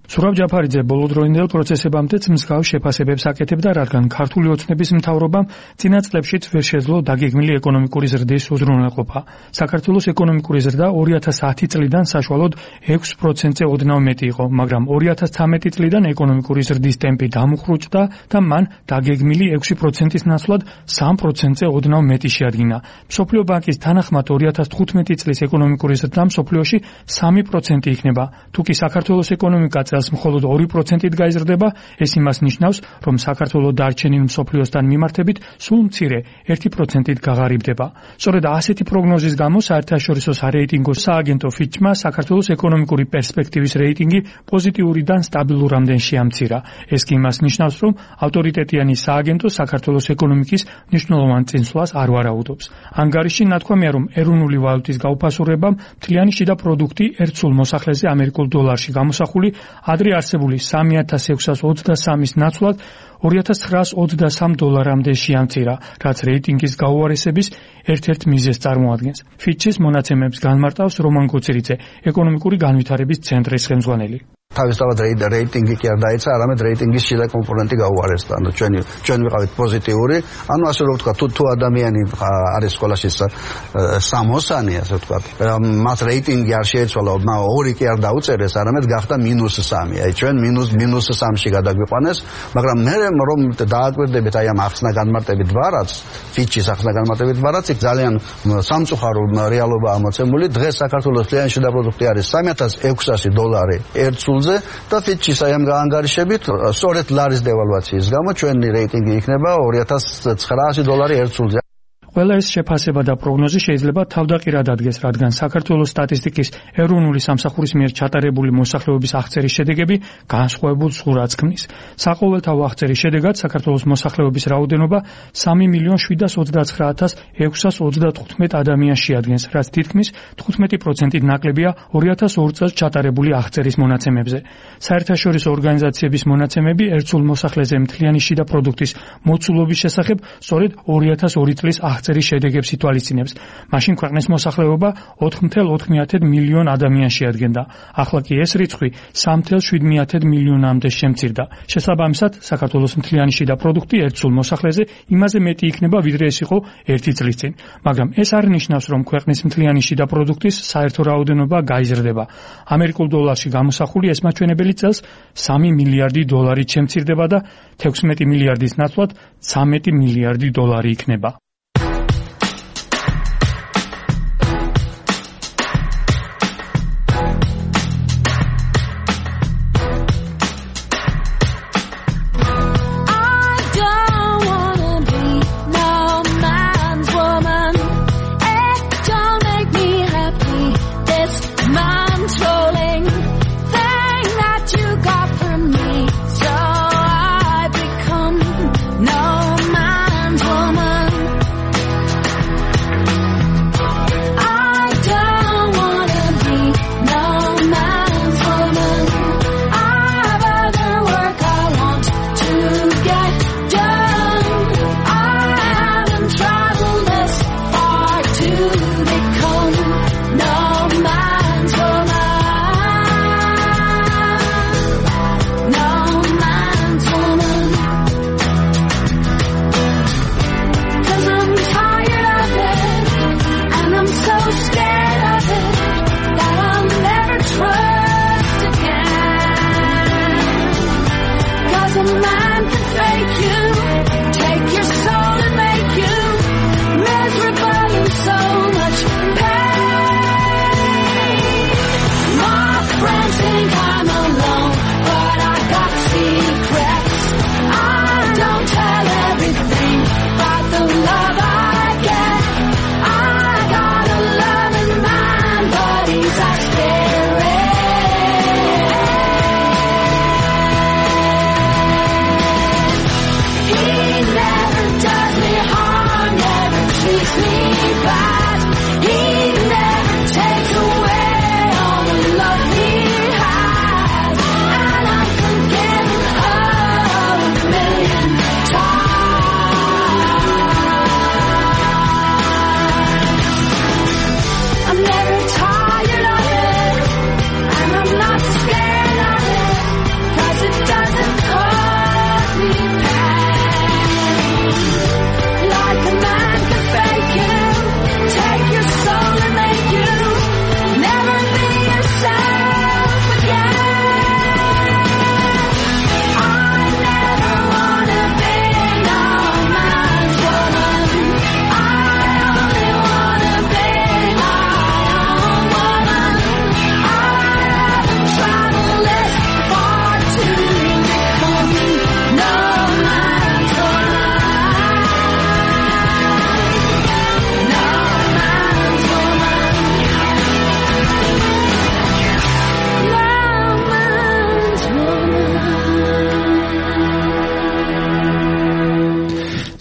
სურაბ ჯაფარიძე ბოლოდროინდელ პროცესებამდეც მსგავს შეფასებებს აკეთებდა, რადგან ქართული ოცნების მთავრობამ წინა წლებშიც ვერ შეძლო დაგეგმილი ეკონომიკური ზრდის უზრუნველყოფა. საქართველოს ეკონომიკური ზრდა ორი ათას ათი წლიდან საშუალოდ ექვს პროცენტზე ოდნავ მეტი იყო, მაგრამ ორი ათას ცხრამეტი წლიდან ეკონომიკური ზრდის ტემპი დამუხრუჭდა და მან დაგეგმილი ექვსი პროცენტის ნაცვლად სამ პროცენტზე ოდნავ მეტი შეადგინა. მსოფლიო ბანკის თანახმად ორი ათას თხუთმეტი წლის ეკონომიკური ზრდა მსოფლიოში სამი პროცენტი იქნება. თუკი საქართველოს ეკონომიკა მხოლოდ ორი პროცენტით გაიზრდება, ეს იმას ნიშნავს, რომ საქართველოს დარჩენილ მსოფლიოსთან მიმართებით სულ მცირე ერთი პროცენტით გაღარიბდება. სწორედ ასეთი პროგნოზის გამო საერთაშორისო სარეიტინგო სააგენტო ფიჩმა საქართველოს ეკონომიკური პერსპექტივის რეიტინგი პოზიტიურიდან სტაბილურამდე შეამცირა. ეს კი იმას ნიშნავს, რომ ავტორიტეტიანი სააგენტო საქართველოს ეკონომიკის მნიშვნელოვან წინსვლას არ ვარაუდობს. ანგარიში ნათქვამია, რომ ეროვნული ვალუტის გაუფასურებამ მთლიანი შიდა პროდუქტი ერთ სულ მოსახლეზე ამერიკულ დოლარში გამოსახული ადრე არსებული სამი ათას ექვსას ოცდასამის ნაცვლად ორი ათას ცხრაას ოცდასამ დოლარამდე შეამცირა, რაც რეიტინგის გაუარესების ერთ-ერთ მიზეზს წარმოადგენს. ფიჩის მონაცემებს განმარტავს რომან კუციძე, ეკონომიკური განვითარების ცენტრის ხელმძღვანელი. თავისთავად რეიტინგი კი არ დაეცა, არამედ რეიტინგის შიდა კომპონენტი გაუარესდა. ანუ ჩვენ ჩვენ ვიყავით პოზიტიური, ანუ ასე რომ ვთქვა, თუ თუ ადამიანი არის სკოლაში სამოსანი, ასე ვთქვა, მას რეიტინგი არ შეეცვალა, ორი კი არ დაუწერეს, არამედ გახდა მინუს სამი. აი ჩვენ მინუს მინუს სამში გადაგვიყვანეს, მაგრამ მე რომ დააკვირდებით აი ამ ახსნა განმარტებით ვარაც, ფიჩის ახსნა განმარტებით ვარაც, იქ ძალიან სამწუხარო რეალობაა მოცემული. დღეს საქართველოს მთლიანი შიდა პროდუქტი არის სამი ათას ექვსასი დოლარი ერთ და ფიჩის აი ამ ანგარიშებით სწორედ ლარის დევალვაციის გამო ჩვენი რეიტინგი იქნება ორი ათას ცხრაასი დოლარი ერთ სულზე. ყველა ეს შეფასება და პროგნოზი შეიძლება თავდაყირად ადგეს, რადგან საქართველოს სტატისტიკის ეროვნული სამსახურის მიერ ჩატარებული მოსახლეობის აღწერის შედეგები განსხვავებულ სურათს ქმნის. საყოველთაო აღწერის შედეგად საქართველოს მოსახლეობის რაოდენობა სამი მილიონ შვიდას ოცდაცხრა ათას ექვსას ოცდათხუთმეტ ადამიანს შეადგენს, რაც თითქმის თხუთმეტი პროცენტით ნაკლებია ორი ათას ორ წელს ჩატარებული აღწერის მონაცემებზე. საერთაშორისო ორგანიზაციების მონაცემები ერთ სულ მოსახლეზე მთლიანი შიდა პროდუქტის მოცულობის შესახებ სწორედ ორი ათას ორი წლის აღწერის შედეგებს ითვალისწინებს. მაშინ ქვეყნის მოსახლეობა ოთხ მთელ ოთხ მილიონ ადამიანს შეადგენდა. ახლა კი ეს რიცხვი სამ მთელ შვიდ მილიონამდე შემცირდა. შესაბამისად, საქართველოს მთლიანი შიდა პროდუქტი ერთ სულ მოსახლეზე იმაზე მეტი იქნება, ვიდრე ეს იყო ერთი წლის წინ. მაგრამ ეს არ ნიშნავს, რომ ქვეყნის მთლიანი შიდა პროდუქტის საერთო რაოდენობა გაიზრდება. ამერიკულ დოლარში გამოსახული ეს მაჩვენებელი წელს სამი მილიარდი დოლარით შემცირდება და თექვსმეტი მილიარდის ნაცვლად ცხრამეტი მილიარდი დოლარი იქნება.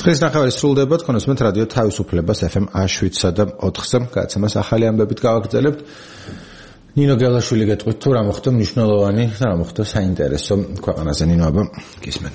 დღეს ნახევარი სრულდება, თქვენ უსმენთ რადიო თავისუფლებას ეფ ემ შვიდსა და ოთხზე. გადაცემას ახალი ამბებით გავაგრძელებთ. ნინო გელაშვილი გეტყვით თუ რა მოხდა მნიშვნელოვანი და რა მოხდა საინტერესო ქვეყანაზე. ნინო აბა გისმენთ.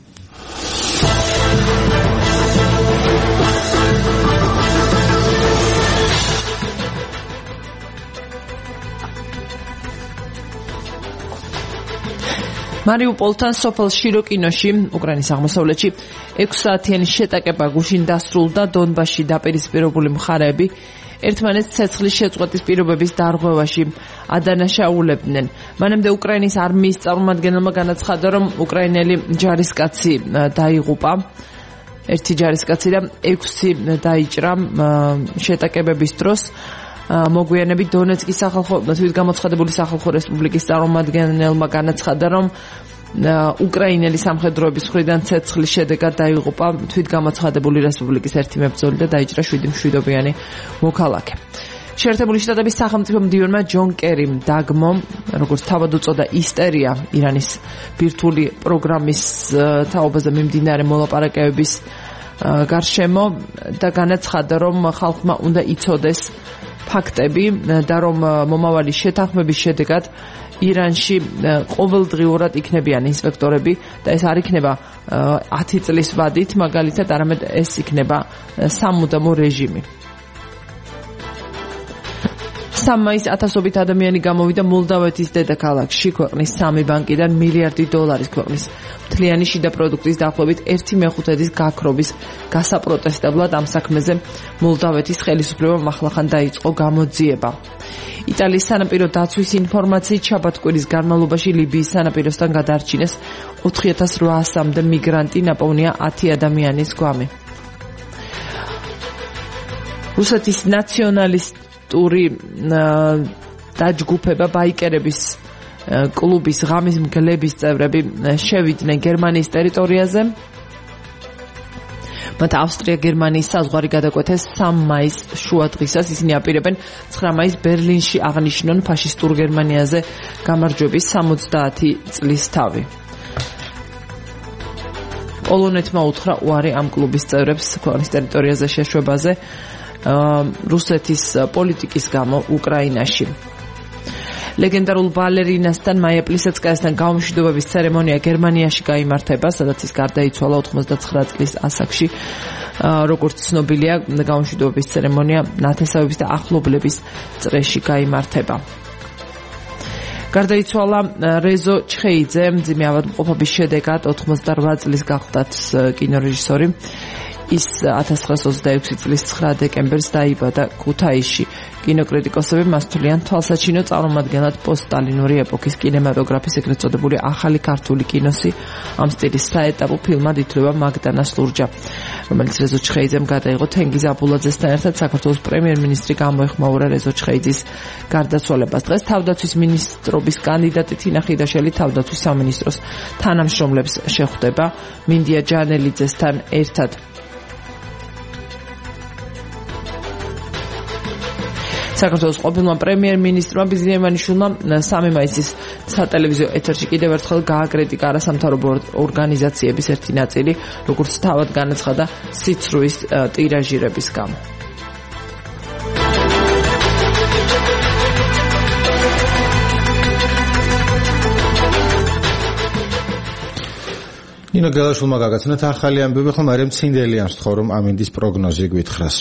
მარიუპოლთან სოფელ შიროკინოში, უკრაინის აღმოსავლეთში, ექვსი საათიანი შეტაკება გუშინ დასრულდა. დონბასში დაპირისპირებული მხარეები ერთმანეთს ცეცხლის შეწყვეტის პირობების დარღვევაში ადანაშაულებდნენ. მანამდე უკრაინის არმიის წარმომადგენელმა განაცხადა, რომ უკრაინელი ჯარისკაცი დაიღუპა. ერთი ჯარისკაცი და ექვსი დაიჭრა შეტაკებების დროს. მოგვიანებით დონეცკის სახალხო თვითგამოცხადებული სახალხო რესპუბლიკის წარმომადგენელმა განაცხადა, რომ უკრაინელი სამხედროების მხრიდან ცეცხლის შედეგად დაიღუპა თვითგამოცხადებული რესპუბლიკის ერთი მებრძოლი და დაიჭრა შვიდი მშვიდობიანი მოქალაქე. შეერთებული შტატების სახელმწიფო მდივანმა ჯონ კერიმ დაგმო, როგორც თავად უწოდა ისტერია ირანის ბირთვული პროგრამის თაობაზე მიმდინარე მოლაპარაკებების გარშემო და განაცხადა, რომ ხალხმა უნდა იცოდეს ფაქტები და რომ მომავალი შეთანხმების შედეგად ირანში ყოველდღიურად იქნებიან ინსპექტორები და ეს არ იქნება ათი წლის ვადით, მაგალითად, არამედ ეს იქნება სამუდამო რეჟიმი. სამი მაისს ათასობით ადამიანი გამოვიდა მოლდავეთის დედაქალაქში, ქვეყნის სამი ბანკიდან მილიარდი დოლარის ქვეყნის მთლიანი შიდა პროდუქტის დაახლოებით ერთი მეხუთედის გაქრობის გასაპროტესტებლად ამ საქმეზე მოლდავეთის ხელისუფლებამ ახლახან დაიწყო გამოძიება. იტალიის სანაპირო დაცვის ინფორმაციით შაბათ კვირის განმავლობაში ლიბიის სანაპიროსთან გადაარჩინეს ოთხი ათას რვაასამდე მიგრანტი, ნაპოვნია ათი ადამიანის გვამი. რუსეთის ნაციონალისტური დაჯგუფება ბაიკერების კლუბის ღამის მგლების წევრები შევიდნენ გერმანიის ტერიტორიაზე. მათ ავსტრია-გერმანიის საზღვარი გადაკვეთეს სამი მაისს შუადღისას. ისინი აპირებენ ცხრა მაისს ბერლინში აღნიშნონ ფაშისტურ გერმანიაზე გამარჯვების სამოცდაათი წლის თავი. პოლონეთმა უთხრა უარი ამ კლუბის წევრებს ქვეყნის ტერიტორიაზე შეშვებაზე რუსეთის პოლიტიკის გამო უკრაინაში. ლეგენდარულ ბალერინასთან მაია პლისეცკაიასთან გამომშვიდობების ცერემონია გერმანიაში გაიმართება, სადაც ის გარდაიცვალა ოცდაოთხ წლის ასაკში. როგორც ცნობილია, გამომშვიდობების ცერემონია ნათესავების და ახლობლების წრეში გაიმართება. გარდაიცვალა რეზო ჩხეიძე, მძიმე ავადმყოფობის შედეგად ოთხმოცდარვა წლის გახლდათ კინორეჟისორი. ის ათას ცხრაასი ოცდაექვსი წლის ცხრა დეკემბერს დაიბადა ქუთაისში. კინოკრიტიკოსები მას თვლიან თვალსაჩინო წარმომადგენლად პოსტსტალინური ეპოქის კინემატოგრაფის ეგრეთ წოდებული ახალი ქართული კინოსი. ამ სტილის საეტაპო ფილმად ითვლება მაგდანას ლურჯა, რომელიც რეზო ჩხეიძემ გადაიღო თენგიზ აბულაძესთან ერთად. საქართველოს პრემიერ-მინისტრი გამოეხმაურა რეზო ჩხეიძის გარდაცვალებას. დღეს თავდაცვის მინისტრობის კანდიდატი თინა ხიდაშელი თავდაცვის სამინისტროს თანამშრომლებს შეხვდება მინდია ჯანელიძესთან ერთად. საქართველოს ყოფილმა პრემიერ-მინისტრმა ბიზნეს ივანიშვილმა სამი მაისის სატელევიზიო ეთერში კიდევ ერთხელ გააკრიტიკა არასამთავრობო ორგანიზაციების ერთი ნაწილი, როგორც თავად განაცხადა სიცრუის ტირაჟირების გამო. ნინო გელაშვილმა გაგაცნოთ ახალი ამბები, ხოლმე მარიამ ცინდელიანს ვთხოვ, რომ ამინდის პროგნოზი გვითხრას.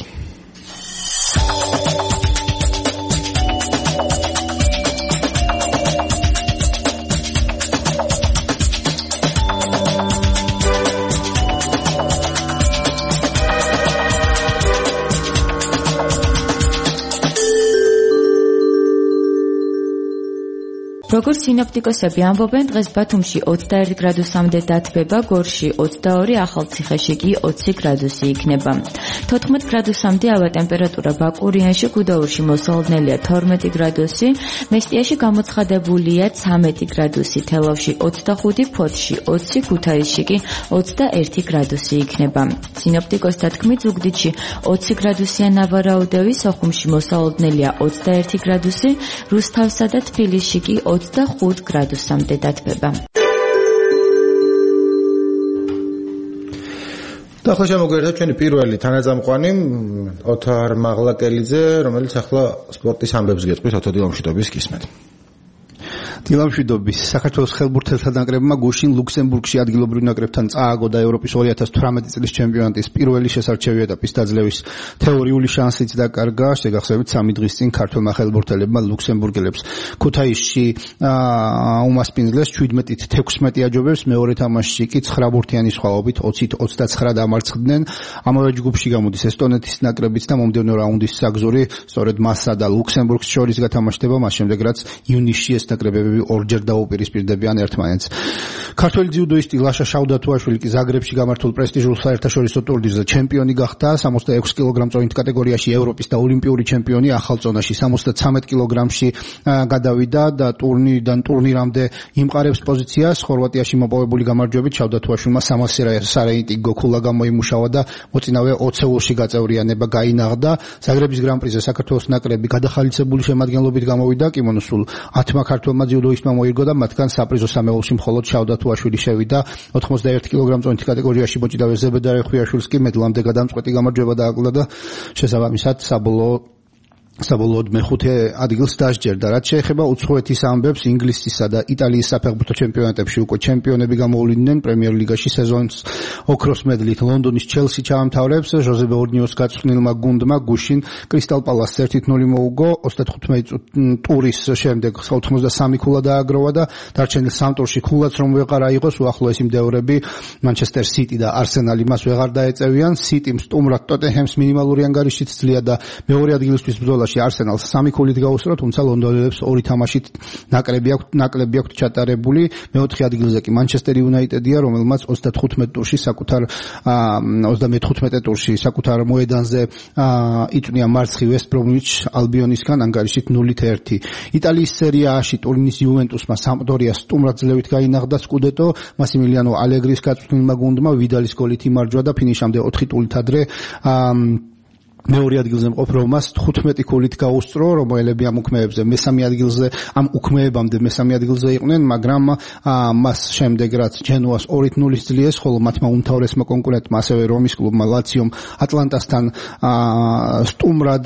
როგორც სინოპტიკოსები ამბობენ, დღეს ბათუმში ოცდაერთი გრადუსამდე დათბება, გორში ოცდაორი, ახალციხეში კი ოცი გრადუსი იქნება. თოთხმეტ გრადუსამდე ავა ტემპერატურა ბაკურიანში, გუდაურში მოსალოდნელია თორმეტი გრადუსი, მესტიაში გამოცხადებულია ცამეტი გრადუსი, თელავში ოცდახუთი, ფოთში ოცი, ქუთაისში კი ოცდაერთი გრადუსი იქნება. სინოპტიკოსთა თქმით, ზუგდიდში ოცი გრადუსია ნავარაუდევი, სოხუმში მოსალოდნელია ოცდაერთი გრადუსი, რუსთავსა და თბილისში კი ოცდახუთ გრადუსამდე დათბება. და ახლა შემოგვიერთდა ჩვენი პირველი თანაწამყვანი ოთარ მაღლაკელიძე, რომელიც ახლა სპორტის ამბებს გეტყვის ოთო დილამშვიდობის გისმენთ. დილამშვიდობის საქართველოს ხელბურთელთა ნაკრებმა გუშინ ლუქსემბურგში ადგილობრივ ნაკრებთან წააგო და ევროპის ორი ათას თვრამეტი წლის ჩემპიონატის პირველი შესარჩევი ეტაპის დაძლევის თეორიული შანსიც დაკარგა. შეგახსენებთ სამი დღის წინ ქართველმა ხელბურთელებმა ლუქსემბურგელებს ქუთაისში უმასპინძლეს შვიდმეტით თექვსმეტი აჯობებს, მეორე თამაშში კი ცხრა ბურთიანი სხვაობით ოცით ოცდაცხრა დამარცხდნენ. ამავე ჯგუფში გამოდის ესტონეთის ნაკრებიც და მომდევნო რაუნდის საგზური სწორედ მასსა და ლუქსემბურგს შორის გათამაშდება, მას შემდეგ რაც ივნისში ეს ნაკრებები ორჯერ დაუპირისპირდებიან ერთმანეთს. ქართველი ძიუდოისტი ლაშა შავდათუაშვილი კი ზაგრებში გამართულ პრესტიჟულ საერთაშორისო ტურნირზე ჩემპიონი გახდა. სამოცდაექვსი კილოგრამ-წონით კატეგორიაში ევროპის და ოლიმპიური ჩემპიონი, ახალ წონაში სამოცდაცამეტ კილოგრამში გადავიდა და ტურნირიდან ტურნირამდე იმყარებს პოზიციას. ხორვატიაში მოპოვებული გამარჯვებით შავდათუაშვილმა სამასი სარეიტინგო ქულა გამოიმუშავა და მოწინავე ოცეულში გაწევრიანება გაინაღდა. ზაგრების გრან-პრიზე საქართველოს ნაკრები გადახალისებული შემადგენლობით გამოვიდა. კიმონოს სულ ათმა ქართველმა ძიუდოისტმა მოიგო და მათგან საპრიზო სამეულში მხოლოდ შავდათუაშვილი შევიდა. ოთხმოცდაერთი კილოგრამ-წონით კატეგორიაში მოჭიდავე ზებედარ ხვიაშვილს კი მედლამდე გადამწყვეტი გამარჯვება დააკლდა და შესაბამისად საბოლოო საბოლოოდ მეხუთე ადგილს დასჯერდა. რაც შეეხება უცხოეთის ამბებს, ინგლისისა და იტალიის საფეხბურთო ჩემპიონატებში უკვე ჩემპიონები გამოვლიდნენ. პრემიერ ლიგაში სეზონს ოქროს მედლით ლონდონის ჩელსი ჩაამთავრებს. ჟოზე მორინიოს გაწვრთნილმა გუნდმა გუშინ კრისტალ პალასს ერთი ნული მოუგო. ოცდათხუთმეტი ტურის შემდეგ ოთხმოცდასამი ქულა დააგროვა და დარჩენილ სამ ტურში ქულაც რომ ვეღარ აიღოს, უახლოესი მდევრები მანჩესტერ სიტი და არსენალი მას ვეღარ დაეწევიან. სიტიმ სტუმრად ტოტენჰემს მინიმალური ანგარიშით ცლია და მეორე ადგილისთვის ბრძოლა არსენალს სამი ქულით გაუსწრო, თუმცა ლონდონელებს ორი თამაშით ნაკრები აქვს ნაკლები აქვს ჩატარებული. მეოთხე ადგილზე კი მანჩესტერ იუნაიტედია, რომელმაც ოცდათხუთმეტ ტურში საკუთარ ოცდამეთხუთმეტე ტურში საკუთარ მოედანზე იწვნია მარცხი ვესტ ბრომვიჩ ალბიონისგან ანგარიშით ნულით ერთი. იტალიის სერია A-ში ტურინის იუვენტუსმა სამპდორიას სტუმრად ძლევით გაინაღდა სკუდეტო. მასიმილიანო ალეგრის გაწვრთნილმა გუნდმა ვიდალის გოლით იმარჯვა და ფინიშამდე ოთხი ტულით ადრე მეორე ადგილზე მყოფ რომას თხუთმეტი ქულით გაუსწრო, რომელები ამ უქმეებზე მესამე ადგილზე ამ უქმეებამდე მესამე ადგილზე იყვნენ, მაგრამ მას შემდეგ რაც ჯენოას ორით ნულით ძლიეს, ხოლო მათმა უმთავრესმა კონკურენტმა ასევე რომის კლუბმა ლაციომ ატლანტასთან სტუმრად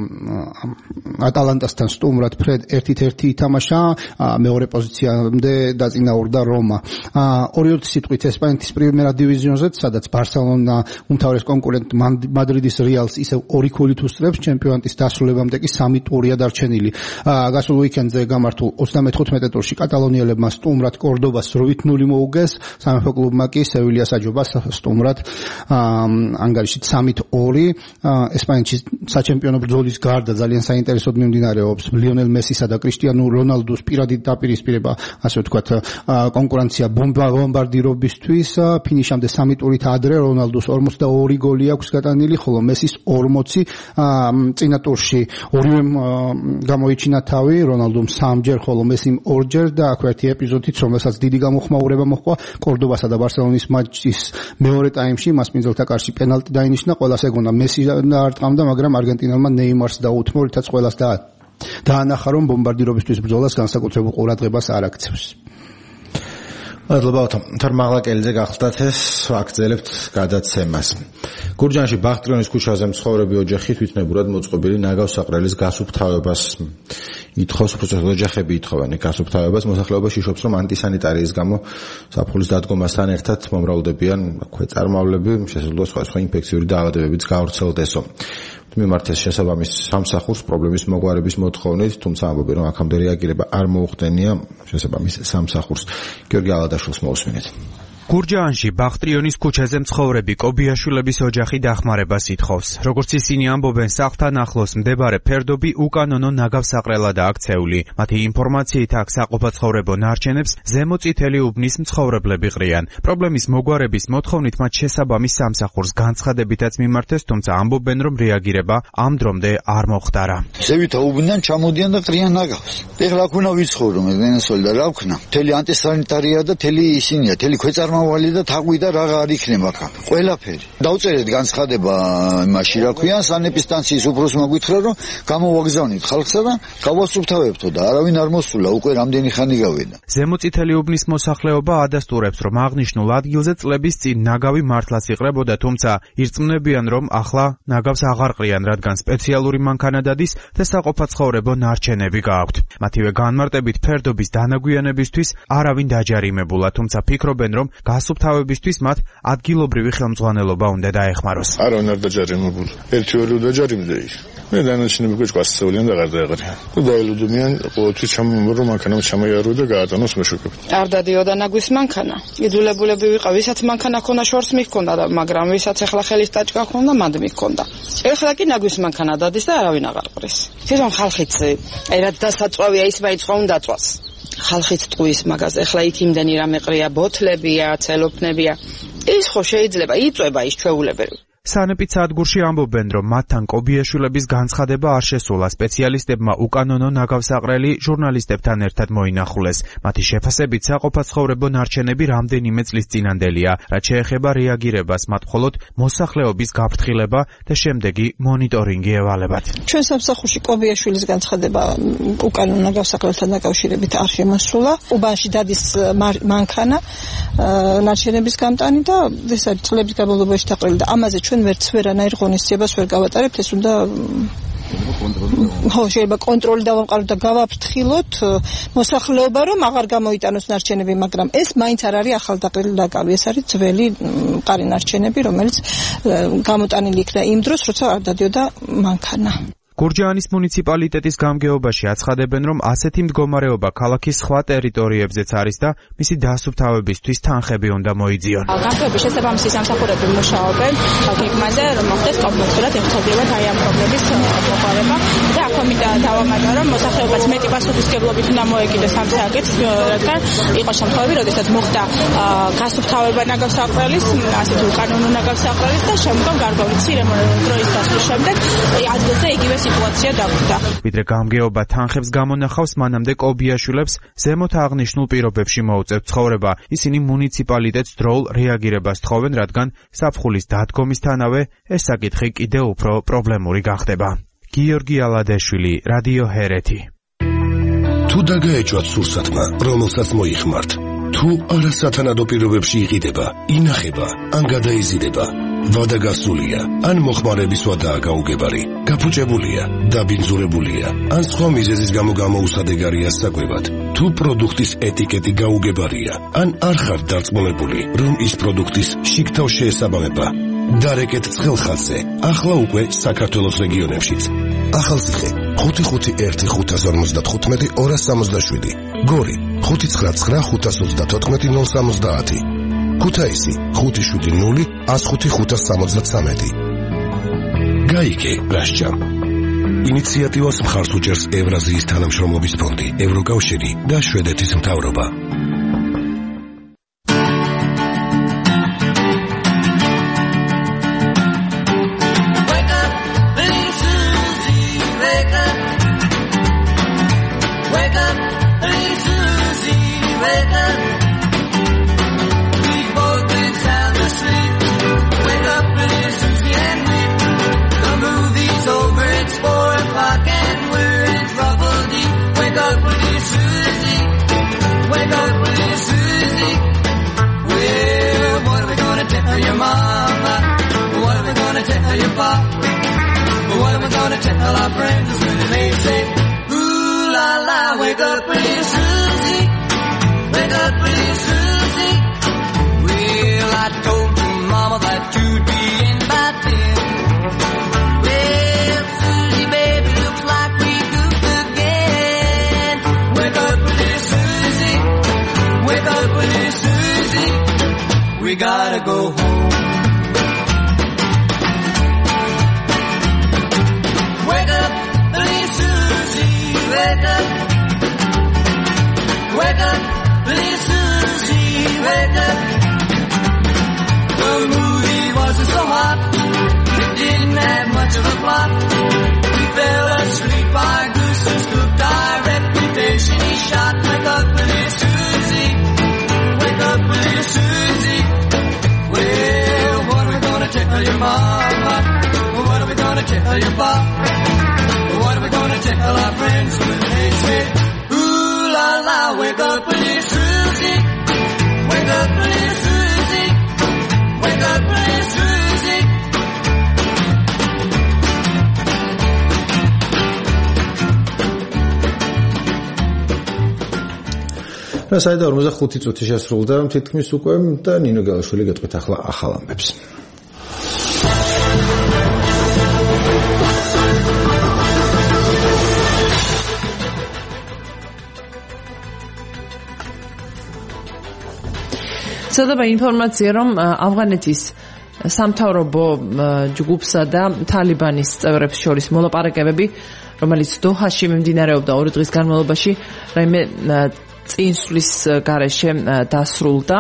ატალანტასთან სტუმრად ფრედ ერთით ერთი ითამაშა, მეორე პოზიციამდე დაწინაურდა რომა. ორი-ორი სიტყვით ესპანეთის პრიმერა დივიზიონზეც, სადაც ბარსელონა უმთავრეს კონკურენტ მადრიდის რეალს ისევ ორი ქულით უსწრებს, ჩემპიონატის დასრულებამდე კი სამი ტურია დარჩენილი. გასულ უიკენდზე გამართულ ოცდამეთხუთმეტე ტურში კატალონიელებმა სტუმრად კორდობას რვით ნული მოუგეს, სამეფო კლუბმა კი სევილიას აჯობა სტუმრად ანგარიშით სამით ორი. ესპანეთის საჩემპიონო ბრძოლის გარდა ძალიან საინტერესოდ მიმდინარეობს ლიონელ მესისა და კრისტიანო რონალდუს პირადი დაპირისპირება, ასე ვთქვათ, კონკურენცია ბომბარდირობისთვის. ფინიშამდე სამი ტურით ადრე რონალდუს ორმოცდაორი გოლი აქვს გატანილი, ხოლო მესის ორმოცი. წინა ტურში ორივე გამოიჩინა თავი, რონალდუმ სამჯერ, ხოლო მესიმ ორჯერ და აქ ერთი ეპიზოდით, რომელსაც დიდი გამოხმაურება მოჰყვა კორდობასა და ბარსელონის მატჩის მეორე ტაიმში, მას მინძელთა კარში პენალტი დაინიშნა, ყველას ეგონა მესი არ ტყამდა, მაგრამ არგენტინელმა ნეიმარს დაუთმო, რითაც ყველას და დაანახა, რომ ბომბარდირობისთვის ბრძოლას განსაკუთრებულ ყურადღებას არ აქცევს. მადლობა ოთარ მაღლაკელიძე გახლდათ ეს ვაგრძელებთ გადაცემას. გურჯაანში ბახტრიონის ქუჩაზე მცხოვრები ოჯახი თვითნებურად მოწყობილი ნაგავსაყრელის გასუფთავებას ითხოვს, უბრალოდ ოჯახები ითხოვენ გასუფთავებას. მოსახლეობა შიშობს, რომ ანტისანიტარიის გამო საფულის დადგომასთან ერთად მომრავლდებიან ქვეწარმავლები, შესაძლოა სხვა ინფექციური დაავადებებიც გავრცელდესო. მიმართეს შესაბამის სამსახურს პრობლემის მოგვარების მოთხოვნით, თუმცა ამბობენ, რომ აქამდე რეაგირება არ მოუხდენია შესაბამის სამსახურს. გიორგი ალადაშვილს მოусმინეთ. გურჯაანში ბახტრიონის ქუჩაზე მცხოვრები კობიაშვილების ოჯახი დახმარებას ითხოვს. როგორც ისინი ამბობენ, სახლთან ახლოს მდებარე ფერდობი უკანონო ნაგავსაყრელადაა აქცეული. მათი ინფორმაციით აქ საყოფაცხოვრებო ნარჩენებს ზემოწითელი უბნის მცხოვრებლები ყრიან. პრობლემის მოგვარების მოთხოვნით მათ შესაბამის სამსახურს განცხადებითაც მიმართეს, თუმცა ამბობენ, რომ რეაგირება ამ დრომდე არ მოხდარა. ზევითა უბნიდან ჩამოდიან და ყრიან ნაგავს. ეხლა აქ უნდა ვიცხოვრო მე ვენესოლა და რა ვქნა. მთელი ანტისანიტარია და მთელი ისინია, მთელი ქვეწარმავლები გამავალი და თაყვი და რა არ იქნება აქ. ყველაფერი. დავწერეთ განცხადება იმაში, რა ქვია, სანეპისტანციის უფროსმა გითხრა, რომ გამოვაგზავნით ხალხსა და გავასუფთავებთო და არავინ არ მოსულა, უკვე რამდენი ხანი გავიდა. ზემოწითელი უბნის მოსახლეობა ადასტურებს, რომ აღნიშნულ ადგილზე წლების წინ ნაგავი მართლაც იყრებოდა, თუმცა ირწმუნებიან, რომ ახლა ნაგავს აღარ ყრიან, რადგან სპეციალური მანქანა დადის და საყოფაცხოვრებო ნარჩენები გააქვთ. მათივე განმარტებით ფერდობის დანაგვიანებისთვის არავინ დაჯარიმებულა, თუმცა ფიქრობენ, რომ გასუფთავებისთვის მათ ადგილობრივი ხელმძღვანელობა უნდა დაეხმაროს. არავინ არ დაჯარიმებულა. ერთი ორი დაჯარიმდა ის. მე დანარჩენები გვეჭვასწავლიან და აღარ დაეღარიან. და დაელოდებიან ყოველთვის ჩამომრო რომ მანქანამ ჩამოიარო და გაატანოს მეშვეობით. არ დადიოდა ნაგვის მანქანა. იძულებულები ვიყავ, ვისაც მანქანა ქონდა შორს მიქონდა და მაგრამ ვისაც ახლა ხელის ტაჭკა ქონდა, მანდ მიქონდა. ეხლა კი ნაგვის მანქანა დადის და არავინ აღარ ყრის. თვითონ ხალხიც ერთად დასაწვავია ის მაინც ხომ დაწვას. ხალხიც ტყუის მაგაზე, ახლა იქ იმდენი რამე ყრია, ბოთლებია, ცელოფნებია. ის ხო შეიძლება იწვება ის ჩვეულებრივი. სანეპით სადგურში ამბობენ, რომ მათთან კობიაშვილების განცხადება არ შესულა. სპეციალისტებმა უკანონო ნაგავსაყრელი ჟურნალისტებთან ერთად მოინახულეს. მათი შეფასებით საყოფაცხოვრებო ნარჩენები რამდენიმე წლის წინანდელია, რაც შეეხება რეაგირებას, მათ მხოლოდ მოსახლეობის გაფრთხილება და შემდეგი მონიტორინგი ევალებათ. ჩვენ სამსახურში კობიაშვილის განცხადება უკანონო ნაგავსაყრელთან დაკავშირებით არ შემოსულა. უბანში დადის მანქანა ნარჩენების გამტანი და ეს არის წლების განმავლობაში დაყრილი და ამაზე ჩვენ ვერც ვერანაირ ღონისძიებას ვერ გავატარებთ, ეს უნდა ხო შეიძლება კონტროლი დავამყაროთ და გავაფრთხილოთ მოსახლეობა, რომ აღარ გამოიტანოს ნარჩენები, მაგრამ ეს მაინც არ არის ახალდაყრილი დაკავი, ეს არის ძველი მყარი ნარჩენები, რომელიც გამოტანილი იქნა იმ დროს, როცა არ დადიოდა მანქანა. გურჯაანის მუნიციპალიტეტის გამგეობაში აცხადებენ, რომ ასეთი მდგომარეობა ქალაქის სხვა ტერიტორიებზეც არის და მისი დასუფთავებისთვის თანხები უნდა მოიძიონ. გამგეობის შესაბამისი სამსახურები მუშაობენ გეგმაზე, რომ მოხდეს კომპლექსურად ეხმარება აი ამ პრობლემის მოყარება და ახლა მინდა დავამატო, რომ მოსახლეობას მეტი პასუხისმგებლობით უნდა მოეკიდოს ამ საკითხს, რადგან იყო შემთხვევები, როდესაც მოხდა გასუფთავება ნაგავსაყრელის, ასეთი უკანონო ნაგავსაყრელის და შემდგომ გარკვეული მცირე დროის დასვლის შემდეგ ადგილზე იგივე სიტუაცია დაგვდა. ვიდრე გამგეობა თანხებს გამონახავს, მანამდე კობიაშვილებს ზემოთ აღნიშნულ პირობებში მოუწევთ ცხოვრება. ისინი მუნიციპალიტეტს დროულ რეაგირებას თხოვენ, რადგან საფხულის დადგომისთანავე ეს საკითხი კიდევ უფრო პრობლემური გახდება. გიორგი ალადეშვილი, რადიო ჰერეთი. თუ დაგაეჭვათ სურსათმა, რომელსაც მოიხმართ, თუ არასათანადო პირობებში იყიდება, ინახება, ან გადაიზიდება, ვადა გასულია, ან მოხმარების ვადაა გაუგებარი, გაფუჭებულია, დაბინძურებულია, ან სხვა მიზეზის გამო გამოუსადეგარია საკვებად, თუ პროდუქტის ეტიკეტი გაუგებარია, ან არ ხართ დარწმუნებული, რომ ის პროდუქტის შიგთავ შეესაბამება, დარეკეთ ცხელხაზზე, ახლა უკვე საქართველოს რეგიონებშიც. ახალციხე ხუთი ხუთი ერთი ხუთას ორმოცდათხუთმეტი ორას სამოცდაშვიდი, გორი ხუთი ცხრა ცხრა ხუთას ოცდათოთხმეტი ნულ სამოცდაათი, ქუთაისი ხუთი შვიდი ნული ას ხუთი ხუთას სამოცდაცამეტი. გაიგე გასჯამ. ინიციატივას მხარს უჭერს ევრაზიის თანამშრომლობის ფონდი, ევროკავშირი და შვედეთის მთავრობა. Tell our friends when they say, ooh la la, wake up pretty Susie, wake up pretty Susie. Well, I told your mama that you'd be in by ten. Well, Susie, baby, looks like we goofed again. Wake up pretty Susie, wake up pretty Susie. We gotta go home. Wake up, please, Susie, wake up. Wake up, please, Susie, wake up. The movie wasn't so hot, it didn't have much of a plot. We fell asleep, our gooses cooked, our reputation he shot. Wake up, please, Susie, wake up, please, Susie. tell your mama? What are we gonna tell your pop? What are we gonna tell our friends when they say, ooh la la, wake up little Susie, wake up little Susie, wake up little Susie. რა საერთოდ ორმოცდახუთი წუთი შესრულდა თითქმის უკვე და ნინო გალაშვილი გეტყვით ახლა ახალ ამბებს. სადაბა ინფორმაცია რომ ავღანეთის სამთავრობო ჯგუფსა და თალიბანის წევრებს შორის მოლაპარაკებები, რომელიც დოჰაში მიმდინარეობდა ორი დღის განმავლობაში, რაიმე წინსვლის გარეშე დასრულდა.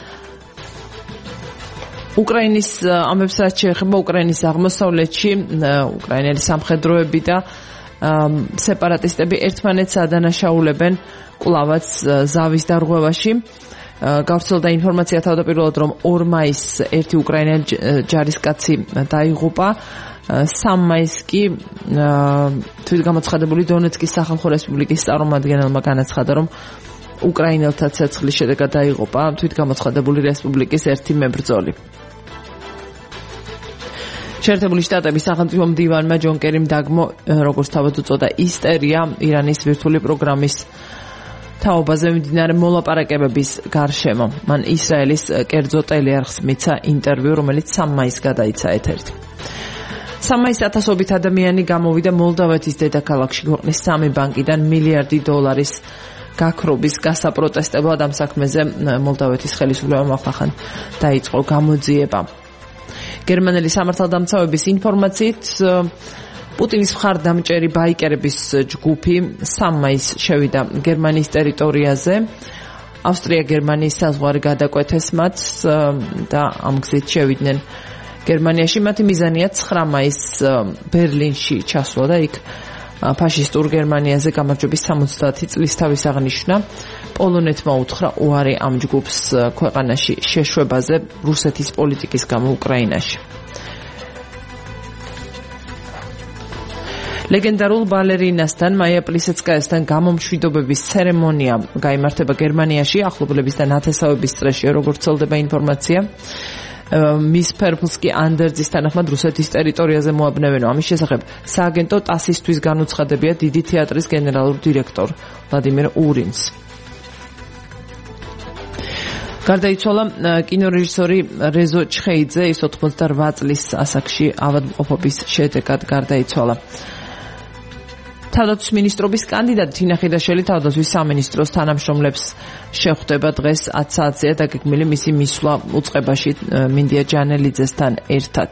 უკრაინის ამბებს რაც შეეხება უკრაინის აღმოსავლეთში, უკრაინელი სამხედროები და სეპარატისტები ერთმანეთს ადანაშაულებენ კვლავაც ზავის დარღვევაში. გავრცელდა ინფორმაცია თავდაპირველად რომ ორ მაისს ერთი უკრაინელი ჯარისკაცი დაიღუპა. სამ მაისს კი თვითგამოცხადებული დონეცკის სახალხო რესპუბლიკის წარმომადგენელმა განაცხადა რომ უკრაინელთა ცეცხლის შედეგად დაიღუპა თვითგამოცხადებული რესპუბლიკის ერთი მებრძოლი. შეერთებული შტატების სახელმწიფო მდივანმა ჯონ კერიმ დაგმო, როგორც თავად უწოდა, ისტერია ირანის ვირტუალური პროგრამის თაობაზე მიმდინარე მოლაპარაკებების გარშემო. მან ისრაელის კერძო ტელეარხს მიცა ინტერვიუ, რომელიც სამ მაისს გადაიცა ეთერით. სამ მაისს ათასობით ადამიანი გამოვიდა მოლდავეთის დედაქალაქში ქვეყნის სამი ბანკიდან მილიარდი დოლარის გაქრობის გასაპროტესტებლად. ამ საქმეზე მოლდავეთის ხელისუფლებამ ახლა დაიწყო გამოძიება. გერმანელი სამართალდამცავების ინფორმაციით პუტინის მხარდამჭერი ბაიკერების ჯგუფი სამ მაისს შევიდა გერმანიის ტერიტორიაზე. ავსტრია-გერმანიის საზღვარი გადაკვეთეს მათ და ამ გზით შევიდნენ გერმანიაში. მათი მიზანია ცხრა მაისს ბერლინში ჩასვლა და იქ ფაშისტურ გერმანიაზე გამარჯვების სამოცდაათი წლის თავის აღნიშვნა. პოლონეთმა უთხრა უარი ამ ჯგუფს ქვეყანაში შეშვებაზე რუსეთის პოლიტიკის გამო უკრაინაში. ლეგენდარულ ბალერინასთან მაია პლისეცკაიასთან გამომშვიდობების ცერემონია გაიმართება გერმანიაში ახლობლების და ნათესავების წრეში, როგორც ვრცელდება ინფორმაცია. მის ფერფლს კი ანდერძის თანახმად რუსეთის ტერიტორიაზე მოაბნევენ. ამის შესახებ სააგენტო ტასისთვის განუცხადებია დიდი თეატრის გენერალური დირექტორ ვლადიმერ ურინს. გარდაიცვალა კინორეჟისორი რეზო ჩხეიძე, ის ოთხმოცდაორ წლის ასაკში ავადმყოფობის შედეგად გარდაიცვალა. თავდაცვის მინისტრობის კანდიდატი თინა ხიდაშელი თავდაცვის სამინისტროს თანამშრომლებს შეხვდება დღეს ათ საათზეა დაგეგმილი მისი მისვლა უწყებაში მინდია ჯანელიძესთან ერთად.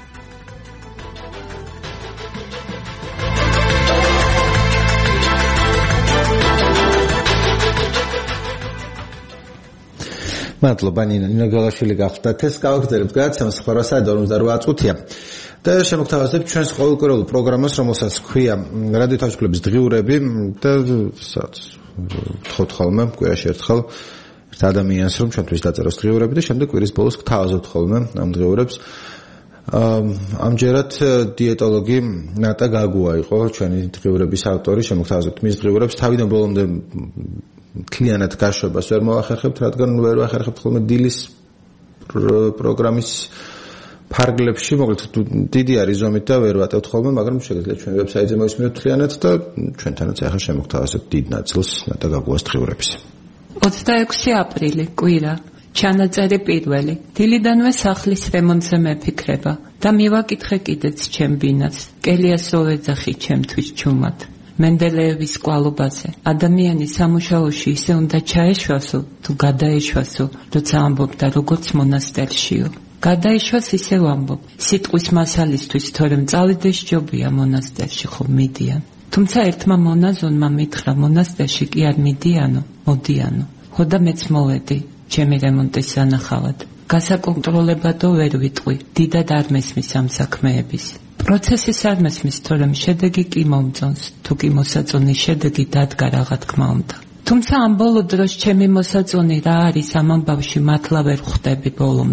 მადლობა ნინო. ნინო გალაშვილი გახლდათ ეს გავაგრძელებთ გადაცემას სხვა საათი ორმოცდაორ წუთია. და შემოგთავაზებთ ჩვენს ყოველკვირეულ პროგრამას, რომელსაც ჰქვია რადიო თავისუფლების დღიურები და სადაც ვთხოვთ ხოლმე კვირაში ერთხელ ერთ ადამიანს რომ ჩვენთვის დაწეროს დღიურები და შემდეგ კვირის ბოლოს გთავაზობთ ხოლმე ამ დღიურებს. ამჯერად დიეტოლოგი ნატა გაგუა იყო ჩვენი დღიურების ავტორი. შემოგთავაზებთ მის დღიურებს. თავიდან ბოლომდე მთლიანად გაშვებას ვერ მოახერხებთ, რადგან ვერ ვახერხებთ ხოლმე დილის პროგრამის ფარგლებში, მოკლედ დიდი არის ზომით და ვერ ვატევთ ხოლმე, მაგრამ შეგიძლიათ ჩვენ ვებსაიტზე მოისმინოთ მთლიანად და ჩვენთანაც ახლა შემოგთავაზებთ დიდ ნაწილს ნატა გაგუას დღიურების. ოცდაექვსი აპრილი, კვირა. ჩანაწერი პირველი. დილიდანვე სახლის რემონტზე მეფიქრება და მივაკითხე კიდეც ჩემ ბინას. კელიას ოვეძახი ჩემთვის ჩუმად. მენდელეევის კვალობაზე. ადამიანი სამუშაოში ისე უნდა ჩაეშვასო, თუ გადაეშვასო, როცა ამბობდა როგორც მონასტერშიო. გადაეშვას ისე ვამბობ. სიტყვის მასალისთვის, თორემ წავიდეს ჯობია მონასტერში ხო მიდიან. თუმცა ერთმა მონაზონმა მითხრა მონასტერში კი არ მიდიანო, მოდიანო. ხო და მეც მოვედი, ჩემი რემონტის სანახავად. გასაკონტროლებადო ვერ ვიტყვი, დიდად არ მესმის ამ საქმეების. პროცესის არ მესმის, თორემ შედეგი კი მომწონს, თუ კი მოსაწონი შედეგი დადგა რა თქმა უნდა. თუმცა ამ ბოლო დროს ჩემი მოსაწონი რა არის ამ ამბავში მართლა ვერ ხვდები ბოლომდე.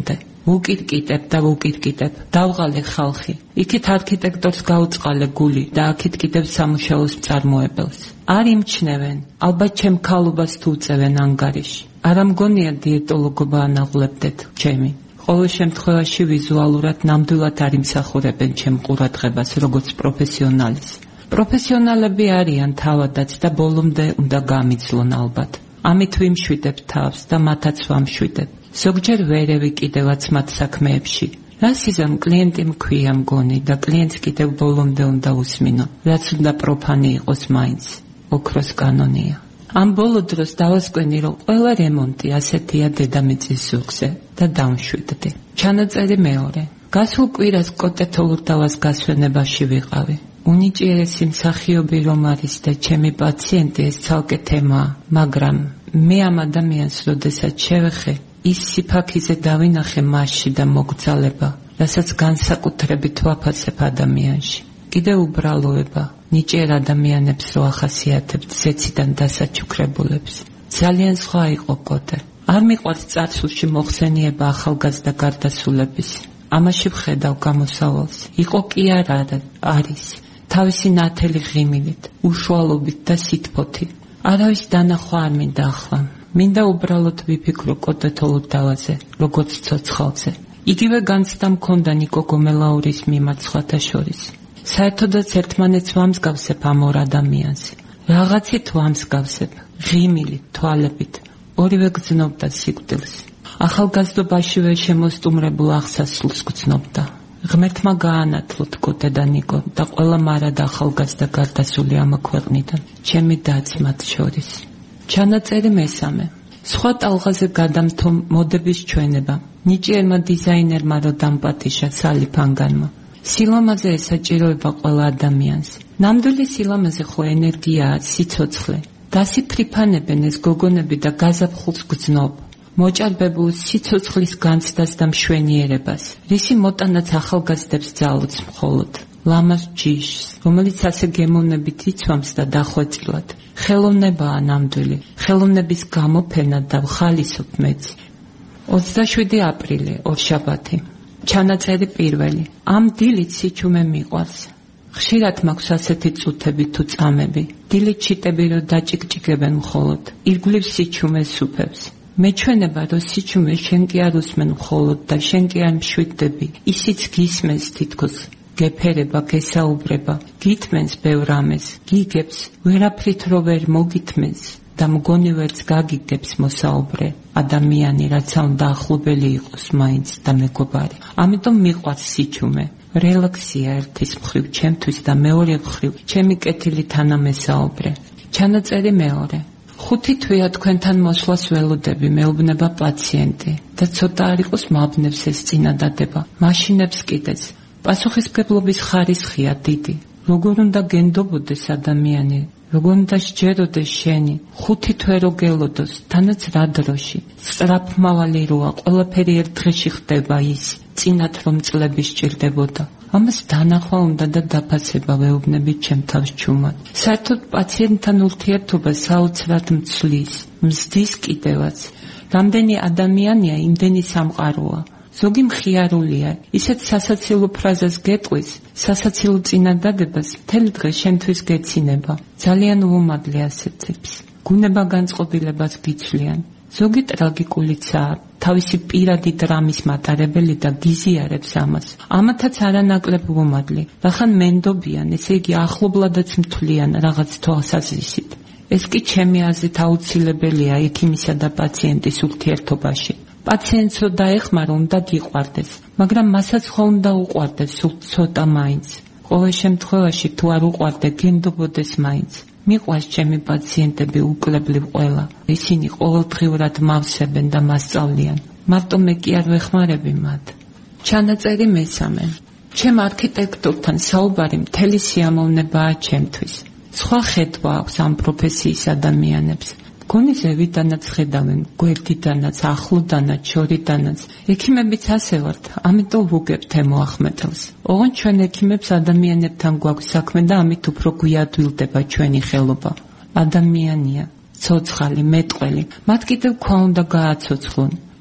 ვუკირკიტებ და ვუკირკიტებ, დავღალე ხალხი. იქით არქიტექტორს გაუწყალე გული და აქეთ კიდევ სამუშაოს მწარმოებელს. არ იმჩნევენ, ალბათ ჩემ ქალობას თუ უწევენ ანგარიში. არა მგონია დიეტოლოგობა ანაღლებდეთ ჩემი. ყოველ შემთხვევაში ვიზუალურად ნამდვილად არ იმსახურებენ ჩემ ყურადღებას როგორც პროფესიონალის. პროფესიონალები არიან თავადაც და ბოლომდე უნდა გამიძლონ ალბათ. ამით ვიმშვიდებ თავს და მათაც ვამშვიდებ. ზოგჯერ ვერევი კიდევაც მათ საქმეებში. რასიზმ კლიენტი მქვია მგონი და კლიენტს კიდევ ბოლომდე უნდა უსმინო, რაც უნდა პროფანი იყოს მაინც. ოქროს კანონია. ამ ბოლო დროს დავასკვენი, რომ ყველა რემონტი ასეთია დედამიწის ზურგზე და დავმშვიდდი. ჩანაწერი მეორე. გასულ კვირას კოტეთოლურდავას გასვენებაში ვიყავი. უნიჭიერესი მსახიობი რომ არის და ჩემი პაციენტი ეს ცალკე თემაა, მაგრამ მე ამ ადამიანს როდესაც შევეხე, ის სიფაქიზე დავინახე მასში და მოგძალება, რასაც განსაკუთრებით ვაფასებ ადამიანში. კიდევ უბრალოება, ნიჭიერ ადამიანებს რო ახასიათებთ ზეციდან დასაჩუქრებულებს. ძალიან სხვა იყო კოტე. არ მიყვარს წარსულში მოხსენიება ახალგაზრდა გარდასულების. ამაში ვხედავ გამოსავალს. იყო კი არა არის. თავისი ნათელი ღიმილით, უშუალობით და სითბოთი. არავის დანახვა არ მინდა ახლა. მინდა უბრალოდ ვიფიქრო კოტეთოლურდავაზე, როგორც ცოცხალზე. იგივე განცდა მქონდა ნიკო გომელაურის მიმართ სხვათა შორის. საერთოდაც ერთმანეთს ვამსგავსებ ამ ორ ადამიანს. რაღაცით ვამსგავსებ, ღიმილით, თვალებით. ორივე გრძნობდა სიკვდილს. ახალგაზრდობაშივე შემოსტუმრებულ აღსასრულს გრძნობდა. ღმერთმა გაანათლოთ კოტე და ნიკო და ყველა მარად ახალგაზრდა გარდასული ამ ქვეყნიდან, ჩემი დაც მათ შორის. ჩანაწერი მესამე. სხვა ტალღაზე გადამთო მოდების ჩვენება. ნიჭიერმა დიზაინერმა რო დამპატიშა სალი ფანგანმა. სილამაზე ესაჭიროება ყველა ადამიანს. ნამდვილი სილამაზე ხო ენერგიაა, სიცოცხლე. დასიფრიფანებენ ეს გოგონები და გაზაფხულს გრძნობ. მოჭარბებულ სიცოცხლის განცდას და მშვენიერებას. რისი მოტანაც ახალგაზრდებს ძალუძს მხოლოდ. ლამაზ ჯიშს, რომელიც ასე გემოვნებით იცვამს და დახვეწილად. ხელოვნებაა ნამდვილი, ხელოვნების გამოფენა და ხალისობ მეც. ოცდაშვიდი აპრილი, ორშაბათი. ჩანაწერი პირველი. ამ დილით სიჩუმე მიყვარს. ხშირად მაქვს ასეთი წუთები თუ წამები. დილით ჩიტები რო დაჭიკჭიკებენ მხოლოდ. ირგვლივ სიჩუმე სუფევს. მეჩვენება რომ სიჩუმე შენ კი არ უსმენ მხოლოდ და შენ კი არ მშვიდდები. ისიც გისმენს თითქოს. გეფერება, გესაუბრება, გითმენს ბევრ ამეს, გიგებს, ვერაფრით რო ვერ მოგითმენს და მგონი ვერც გაგიგებს მოსაუბრე, ადამიანი რაცა უნდა ახლობელი იყოს მაინც და მეგობარი. ამიტომ მიყვარს სიჩუმე. რელაქსია ერთის მხრივ ჩემთვის და მეორე მხრივ ჩემი კეთილი თანამესაუბრე. ჩანაწერი მეორე. ხუთი თვეა თქვენთან მოსვლას ველოდები, მეუბნება პაციენტი და ცოტა არ იყოს მაბნევს ეს წინადადება, მაშინებს კიდეც. პასუხისმგებლობის ხარისხია დიდი. როგორ უნდა გენდობოდეს ადამიანი, როგორ უნდა სჯეროდეს შენი, ხუთი თვე რო გელოდოს, თანაც რა დროში. სწრაფმავალი როა, ყველაფერი ერთ დღეში ხდება ის, წინათ რომ წლები სჭირდებოდა. ამას დანახვა უნდა და დაფასება ვეუბნებით ჩემ თავს ჩუმად. საერთოდ პაციენტთან ურთიერთობა საოცრად მცლის, მზდის კიდევაც. რამდენი ადამიანია, იმდენი სამყაროა. ზოგი მხიარულია, ისეთ სასაცილო ფრაზას გეტყვის, სასაცილო წინადადებას მთელი დღე შენთვის გეცინება. ძალიან უომადლე ასეთებს. გუნება განწყობილებას გიცვლიან. ზოგი ტრაგიკულიცაა, თავისი პირადი დრამის მატარებელი და გიზიარებს ამას. ამათაც არანაკლებ უომადლი. რახან მენდობიან, ესე იგი ახლობლადაც მთვლიან რაღაც თვალსაზრისით. ეს კი ჩემი აზრით აუცილებელია ექიმისა და პაციენტის ურთიერთობაში. პაციენტს რო დაეხმარო, უნდა გიყვარდეს, მაგრამ მასაც ხო უნდა უყვარდეს ცოტა მაინც. ყოველ შემთხვევაში თუ არ უყვარდე, გენდობოდეს მაინც. მიყვარს ჩემი პაციენტები უკლებლივ ყველა. ისინი ყოველდღიურად მავსებენ და მასწავლიან. მარტო მე კი არ ვეხმარები მათ. ჩანაწერი მესამე. ჩემ არქიტექტორთან საუბარი მთელი სიამოვნებაა ჩემთვის. სხვა ხედვა აქვს ამ პროფესიის ადამიანებს. გონიზევიდანაც ხედავენ, გვერდიდანაც, ახლოდანაც, შორიდანაც. ექიმებიც ასე ვართ, ამიტომ ვუგებთ ემოახმეტელს. ოღონდ ჩვენ ექიმებს ადამიანებთან გვაქვს საქმე და ამით უფრო გვიადვილდება ჩვენი ხელობა. ადამიანია, ცოცხალი, მეტყველი. მათ კიდევ ქვა უნდა გააცოცხლონ.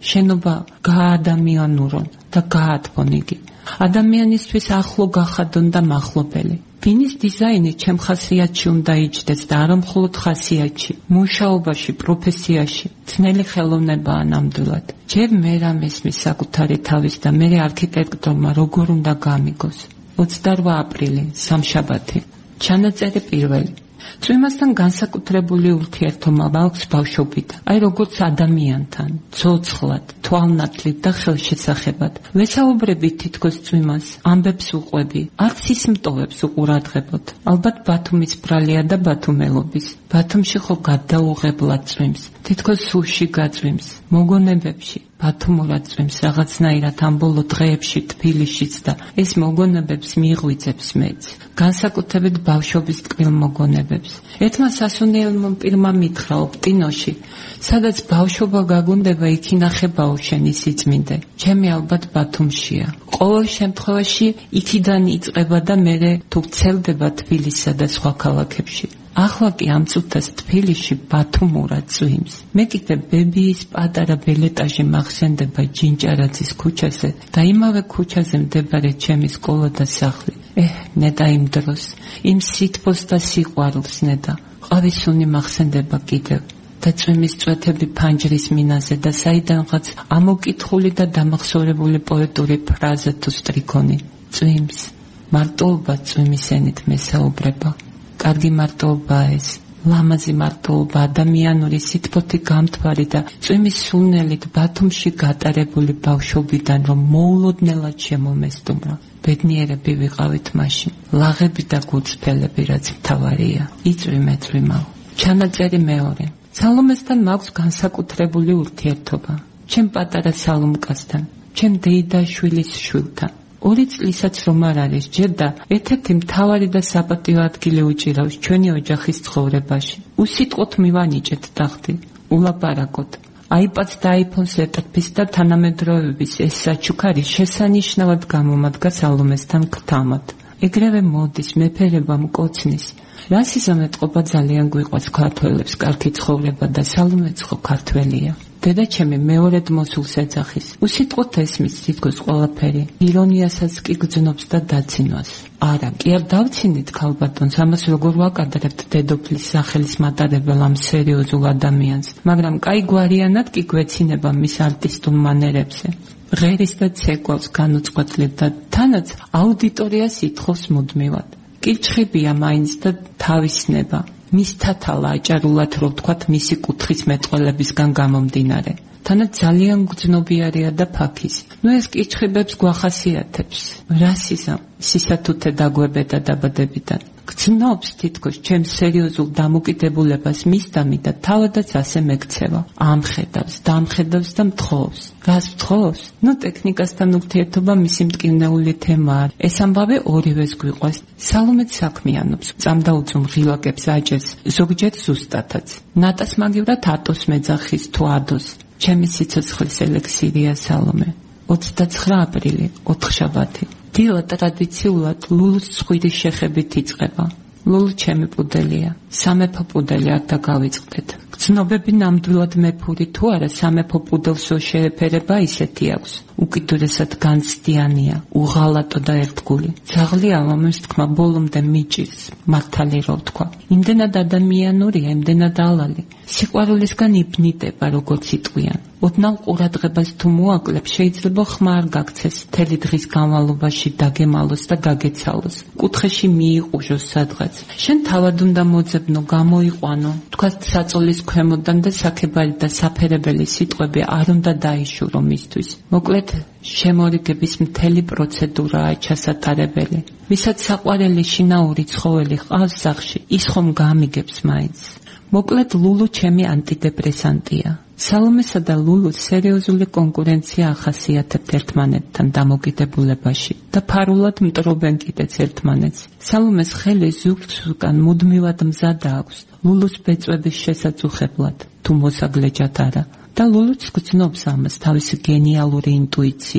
შენობა გაადამიანურონ და გაათბონ იგი. ადამიანისთვის ახლო გახადონ და მახლობელი. ბინის დიზაინი ჩემ ხასიათში უნდა იჯდეს და არა მხოლოდ ხასიათში, მუშაობაში, პროფესიაში. ძნელი ხელოვნებაა ნამდვილად. ჯერ მე რა მესმის საკუთარი თავის და მე არქიტექტორმა როგორ უნდა გამიგოს. ოცდაორ აპრილი, სამშაბათი. ჩანაწერი პირველი. წვიმასთან განსაკუთრებული ურთიერთობა მაქვს ბავშვობით, აი როგორც ადამიანთან, ცოცხლად, თვალნათლივ და ხელშესახებად. ვესაუბრებით თითქოს წვიმას, ამბებს უყვები, არც ის მტოვებს უყურადღებოთ. ალბათ ბათუმის ბრალია და ბათუმელობის. ბათუმში ხო გადაუღებლად წვიმს, თითქოს სულში გაწვიმს, მოგონებებში. ბათუმურად წვიმს რაღაცნაირად ამ ბოლო დღეებში თბილისშიც და ეს მოგონებებს მიღვიძებს მეც. განსაკუთრებით ბავშვობის ტკბილ მოგონებებს. ერთმა სასუნიერო პირმა მითხრა ოპტინოში, სადაც ბავშვობა გაგუნდება, იქ ინახებაო შენი სიწმინდე. ჩემი ალბათ ბათუმშია. ყოველ შემთხვევაში იქიდან იწყება და მერე თუ ვრცელდება თბილისსა და სხვა ქალაქებში. ახლა კი ამ წუთას თბილისში ბათუმურად წვიმს. მე კიდე ბებიის პატარა ბელეტაჟი მახსენდება ჯინჭარაძის ქუჩაზე და იმავე ქუჩაზე მდებარე ჩემი სკოლა და სახლი. ეჰ, ნედა იმ დროს, იმ სითბოს და სიყვარულს ნედა. ყავისუნი მახსენდება კიდევ. და წვიმის წვეთები ფანჯრის მინაზე და საიდანღაც ამოკითხული და დამახსოვრებული პოეტური ფრაზა თუ სტრიქონი. წვიმს, მარტოობა წვიმის ენით მესაუბრება. კარგი მარტოობაა ეს, ლამაზი მარტოობა, ადამიანური სითბოთი გამთვარი და წვიმის სუნელით ბათუმში გატარებული ბავშვობიდან რომ მოულოდნელად შემომესტუმრა. ბედნიერები ვიყავით მაშინ, ლაღები და გულწრფელები რაც მთავარია. იწვიმე წვიმაო. ჩანაწერი მეორე. სალომესთან მაქვს განსაკუთრებული ურთიერთობა. ჩემ პატარა სალომკასთან, ჩემ დეიდაშვილის შვილთან. ორი წლისაც რომ არ არის ჯერ და ერთ-ერთი მთავარი და საპატიო ადგილი უჭირავს ჩვენი ოჯახის ცხოვრებაში. უსიტყვოდ მივანიჭეთ ტახტი, ულაპარაკოთ. აიპადს და აიფონს ეტყვის და თანამედროვეების ეს საჩუქარი შესანიშნავად გამომადგა სალომესთან გთამად. ეგრევე მოდის, მეფერება მკოცნის. რასიზმ ეტყობა ძალიან გვიყვარს ქართველებს, კარგი ცხოვრება და სალომეც ხო ქართველია. დედა ჩემი მეორედ მოსულს ეძახის. უსიტყვოდ ესმის თითქოს ყველაფერი. ირონიასაც კი გძნობს და დაცინვას. არა, კი არ დავცინით ქალბატონს, ამას როგორ ვაკადრებთ დედოფლის სახელის მატარებელ ამ სერიოზულ ადამიანს, მაგრამ კაი გვარიანად კი გვეცინება მის არტისტულ მანერებზე. ღერის და ცეკვავს განუწყვეტლივ და თანაც აუდიტორიას ითხოვს მუდმივად. კირჩხიბია მაინც და თავისნება. მის თათალა აჭარულად რო ვთქვათ მისი კუთხის მეტყველებისგან გამომდინარე. თანაც ძალიან გძნობიარეა და ფაქიზი. ნუ ეს კირჩხიბებს გვახასიათებს. რასიზმ, სისათუთე დაგვებედა დაბადებიდან. გძნობს თითქოს ჩემ სერიოზულ დამოკიდებულებას მისდამი და თავადაც ასე მეკცევა. ამხედავს, დამხედავს და მთხოვს. რას მთხოვს? ნუ ტექნიკასთან ურთიერთობა მისი მტკივნეული თემაა. ეს ამბავი ორივეს გვიყვარს. სალომეც საქმიანობს, წამდა უძუმ ღილაკებს აჭერს, ზოგჯერ ზუსტათაც. ნატას მაგივრად ატოს მეძახის თუ ადოს. ჩემი სიცოცხლის ელექსირია სალომე. ოცდაცხრა აპრილი, ოთხშაბათი. დილა ტრადიციულად ლულუს ცხვირის შეხებით იწყება. ლულუ ჩემი პუდელია, სამეფო პუდელი აქ და გავიწყდეთ. გრძნობები ნამდვილად მეფური თუ არა, სამეფო პუდელსო შეეფერება ისეთი აქვს. უკიდურესად განცდიანია, უღალატო და ერთგული. ძაღლია ამის თქმა ბოლომდე მიჭირს, მართალი რო ვთქვა. იმდენად ადამიანურია, იმდენად ალალი. სიყვარულისგან იბნიტება, როგორც იტყვიან. ოდნავ ყურადღებას თუ მოაკლებ, შეიძლება ხმა არ გაქცეს, მთელი დღის განმავლობაში დაგემალოს და გაგეცალოს. კუთხეში მიიყუჟოს სადღაც. შენ თავად უნდა მოძებნო, გამოიყვანო. თქვათ საწოლის ქვემოდან და საქებალი და საფერებელი სიტყვები არ უნდა დაიშურო მისთვის. მოკლედ, შემორიგების მთელი პროცედურაა ჩასატარებელი. ვისაც საყვარელი შინაური ცხოველი ყავს სახლში, ის ხომ გამიგებს მაინც. მოკლედ, ლულუ ჩემი ანტიდეპრესანტია. სალომესა და ლულუს სერიოზული კონკურენცია ახასიათებთ ერთმანეთთან დამოკიდებულებაში და ფარულად მტრობენ კიდეც ერთმანეთს. სალომეს ხელი ზურგს უკან მუდმივად მზად აქვს, ლულუს ბეწვების შესაძუხებლად, თუ მოსაგლეჯად არა. და ლულუც გრძნობს ამას თავისი გენიალური ინტუიციით.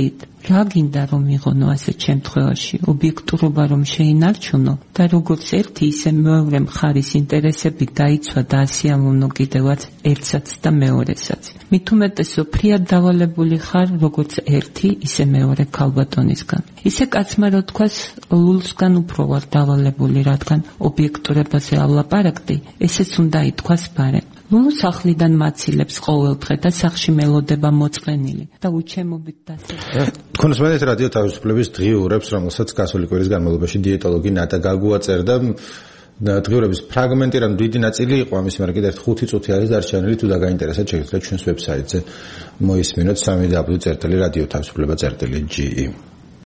რა გინდა რომ იღონო ასეთ შემთხვევაში ობიექტურობა რომ შეინარჩუნო და როგორც ერთი ისე მეორე მხარის ინტერესები დაიცვა და ასიამოვნო კიდევაც ერთსაც და მეორესაც მით უმეტეს სოფრიად დავალებული ხარ როგორც ერთი ისე მეორე ქალბატონისგან ისე კაცმა რო თქვას ლულსგან უფრო ვარ დავალებული რადგან ობიექტურებაზე ავლაპარაკდი ესეც უნდა ითქვას ბარემ ლულუ სახლიდან მაცილებს ყოველდღე და სახლში მელოდება მოწყენილი და უჩემობით დასწრება. თქვენს მენეთ რადიო თავისუფლების დღიურებს, რომელსაც გასული კვირის განმავლობაში დიეტოლოგი ნატა გაგუა წერდა დღიურების ფრაგმენტი, რომ დიდი ნაწილი იყო ამის მაგრამ კიდევ ხუთი წუთი არის დარჩენილი, თუ დაგაინტერესებთ შეგიძლიათ ჩვენს ვებსაიტზე მოისმინოთ სამი დაბლიუ წერტილი რადიო თავისუფლება წერტილი ჯი ი